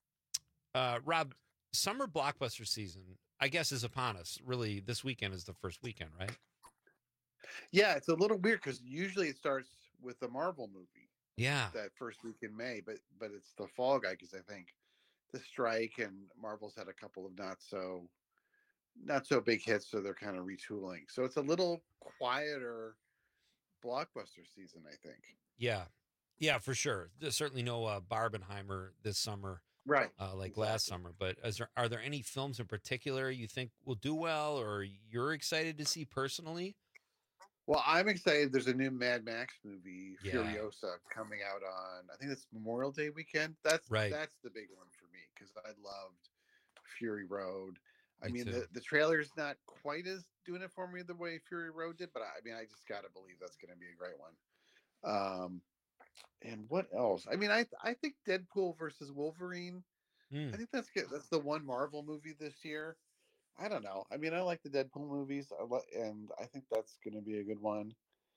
uh, Rob, summer blockbuster season, I guess, is upon us. Really, this weekend is the first weekend, right? Yeah, it's a little weird because usually it starts with a Marvel movie. Yeah. That first week in May, but but it's The Fall Guy because I think the strike and Marvel's had a couple of not so not so big hits, so they're kind of retooling. So it's a little quieter blockbuster season, I think. Yeah. Yeah, for sure. There's certainly no uh, Barbenheimer this summer. Right. Uh, like last summer. But is there, are there any films in particular you think will do well or you're excited to see personally? Well, I'm excited. There's a new Mad Max movie, Yeah. Furiosa, coming out on I think it's Memorial Day weekend. That's Right. that's the big one for me because I loved Fury Road. I Me mean, too. the, the trailer's not quite as doing it for me the way Fury Road did, but I, I mean, I just got to believe that's going to be a great one. Um, and what else? I mean, I I think Deadpool versus Wolverine. Hmm. I think that's good. That's the one Marvel movie this year. I don't know. I mean, I like the Deadpool movies, I li- and I think that's going to be a good one.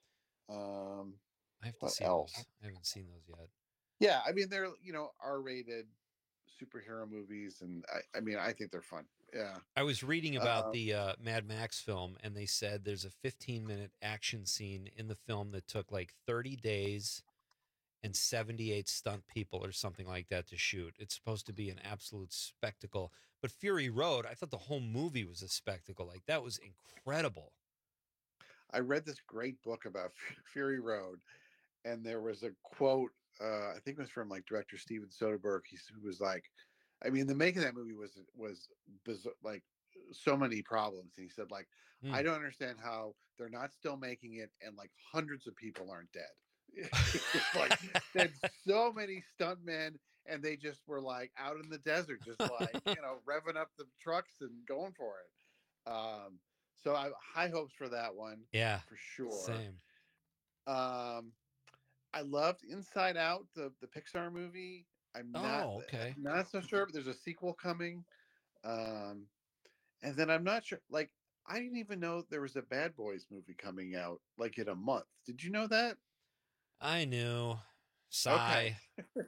Um, I have to what see else? those. I haven't seen those yet. Yeah, I mean, they're you know R-rated superhero movies, and I, I mean, I think they're fun. Yeah, I was reading about Uh, the uh, Mad Max film, and they said there's a fifteen minute action scene in the film that took like thirty days and seventy-eight stunt people or something like that to shoot. It's supposed to be an absolute spectacle. But Fury Road, I thought the whole movie was a spectacle. Like, that was incredible. I read this great book about Fu- Fury Road, and there was a quote. Uh, I think it was from like director Steven Soderbergh. He s- who was like, I mean, the making of that movie was was bizarre, like so many problems. And he said, like, Mm. I don't understand how they're not still making it, and like hundreds of people aren't dead. Like, there's so many stuntmen, and they just were like out in the desert, just like you know, revving up the trucks and going for it. Um, so I high hopes for that one. Yeah, for sure. Same. Um, I loved Inside Out, the the Pixar movie. I'm not Oh, okay. I'm not so sure, but there's a sequel coming. Um, and then I'm not sure. Like, I didn't even know there was a Bad Boys movie coming out like in a month. Did you know that? I knew. Sigh. Okay.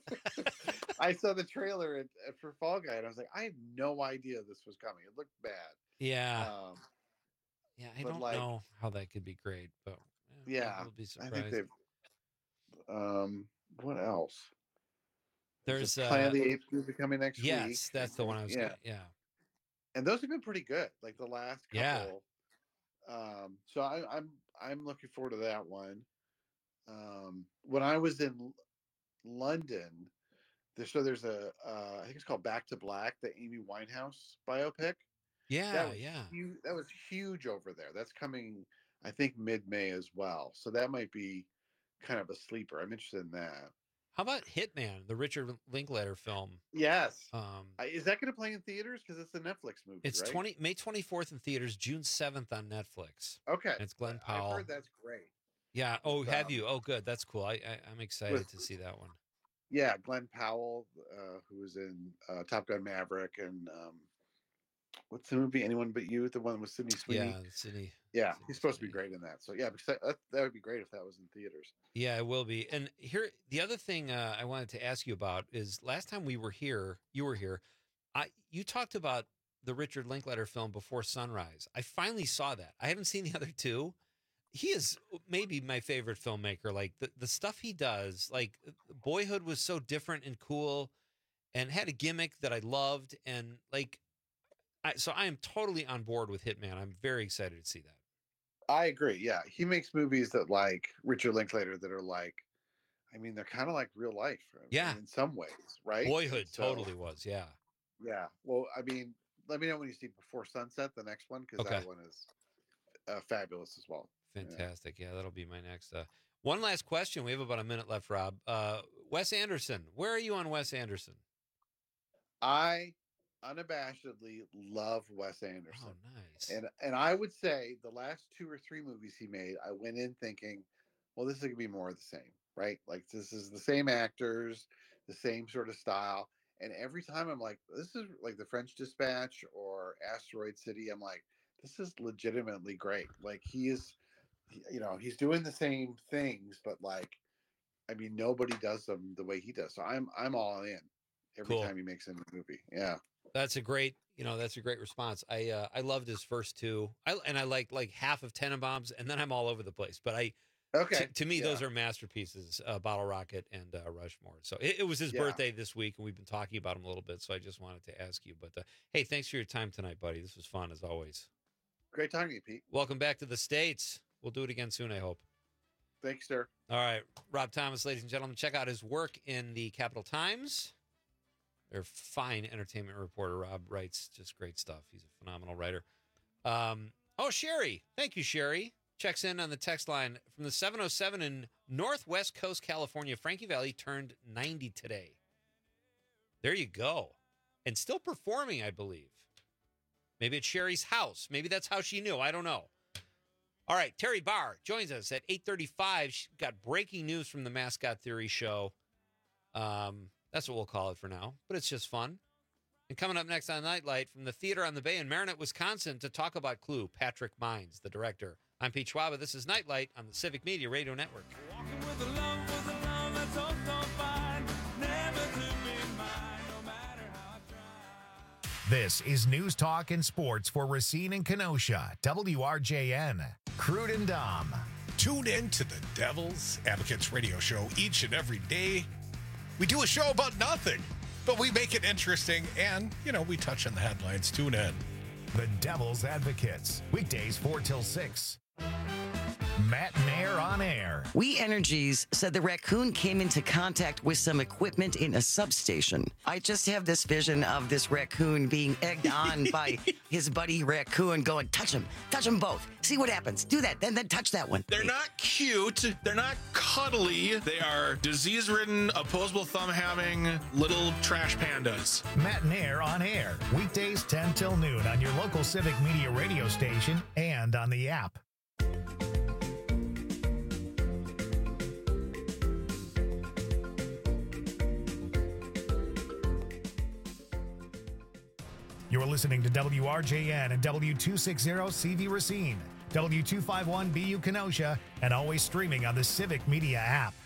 I saw the trailer at, at, for Fall Guy, and I was like, I had no idea this was coming. It looked bad. Yeah. Um, yeah, I but, don't like- know how that could be great, but yeah, we'll be I surprised. think they've. Um, what else? There's a Planet uh, of the Apes movie coming next week. yes, that's the one I was. Yeah. Yeah. yeah. And those have been pretty good. Like the last Yeah. couple. Um, so I, I'm I'm looking forward to that one. Um, when I was in L- London, there, so there's a uh, I think it's called Back to Black, the Amy Winehouse biopic. Yeah, that was yeah. Huge, that was huge over there. That's coming, I think, mid-May as well. So that might be kind of a sleeper. I'm interested in that. How about Hitman, the Richard Linklater film? Yes. Um, I- Is that going to play in theaters? Because it's a Netflix movie. it's right? twenty May twenty-fourth in theaters, June seventh on Netflix. Okay. And it's Glenn I've Powell. heard that's great. Yeah. Oh, With, have um, you? Oh, good. That's cool. I, I I'm excited with- to see that one. Yeah, Glenn Powell, uh, who was in uh, Top Gun Maverick, and um, what's the movie? Anyone But You, the one with Sydney Sweeney. Yeah, Sydney. Yeah, he's supposed to be great in that. So yeah, because that, that would be great if that was in theaters. Yeah, it will be. And here, the other thing uh, I wanted to ask you about is last time we were here, you were here. I you talked about the Richard Linklater film Before Sunrise. I finally saw that. I haven't seen the other two. He is maybe my favorite filmmaker. Like the, the stuff he does, like Boyhood was so different and cool and had a gimmick that I loved. And like, I, so I am totally on board with Hitman. I'm very excited to see that. I agree. Yeah, he makes movies that like Richard Linklater that are like, I mean, they're kind of like real life. I mean, Yeah. in some ways, right? Boyhood So, totally was. Yeah. Yeah. Well, I mean, let me know when you see Before Sunset, the next one, because Okay. that one is uh, fabulous as well. Fantastic. Yeah, that'll be my next. Uh, one last question. We have about a minute left, Rob. Uh, Wes Anderson. Where are you on Wes Anderson? I unabashedly love Wes Anderson. Oh, nice. And and I would say the last two or three movies he made, I went in thinking, well, this is gonna be more of the same, right? Like this is the same actors, the same sort of style. And every time I'm like, this is like the French Dispatch or Asteroid City. I'm like, this is legitimately great. Like he is, he- you know, he's doing the same things, but like, I mean, nobody does them the way he does. So I'm I'm all in every Cool. time he makes a new movie. Yeah. That's a great, you know, that's a great response. I uh, I loved his first two, I, and I like like half of Tenenbaums, and then I'm all over the place. But I, Okay. to, to me, Yeah. those are masterpieces. Uh, Bottle Rocket and uh, Rushmore. So it, it was his Yeah. birthday this week, and we've been talking about him a little bit. So I just wanted to ask you. But uh, hey, thanks for your time tonight, buddy. This was fun as always. Great talking to you, Pete. Welcome back to the States. We'll do it again soon, I hope. Thanks, sir. All right, Rob Thomas, ladies and gentlemen, check out his work in the Capital Times. They're fine entertainment reporter. Rob writes just great stuff. He's a phenomenal writer. Um, oh, Sherry. Thank you, Sherry. Checks in on the text line from the seven oh seven in Northwest Coast, California. Frankie Valli turned ninety today. There you go. And still performing, I believe. Maybe at Sherry's house. Maybe that's how she knew. I don't know. All right, Terry Barr joins us at eight thirty-five. She's got breaking news from the Mascot Theory show. Um, that's what we'll call it for now, but it's just fun. And coming up next on Nightlight from the Theater on the Bay in Marinette, Wisconsin, to talk about Clue, Patrick Mines, the director. I'm Pete Schwaba. This is Nightlight on the Civic Media Radio Network. This is News Talk and Sports for Racine and Kenosha. W R J N. Crude and Dom. Tune in to the Devil's Advocates radio show each and every day. We do a show about nothing, but we make it interesting and, you know, we touch on the headlines. Tune in. The Devil's Advocates. Weekdays four till six. Matt Nair on air. We Energies said the raccoon came into contact with some equipment in a substation. I just have this vision of this raccoon being egged on by his buddy raccoon going, touch him, touch them both. See what happens. Do that, then then touch that one. They're not cute. They're not cuddly. They are disease-ridden, opposable thumb-having little trash pandas. Matt Nair on air. Weekdays ten till noon on your local Civic Media radio station and on the app. You're listening to W R J N and W two sixty C V Racine, W two fifty-one B U Kenosha, and always streaming on the Civic Media app.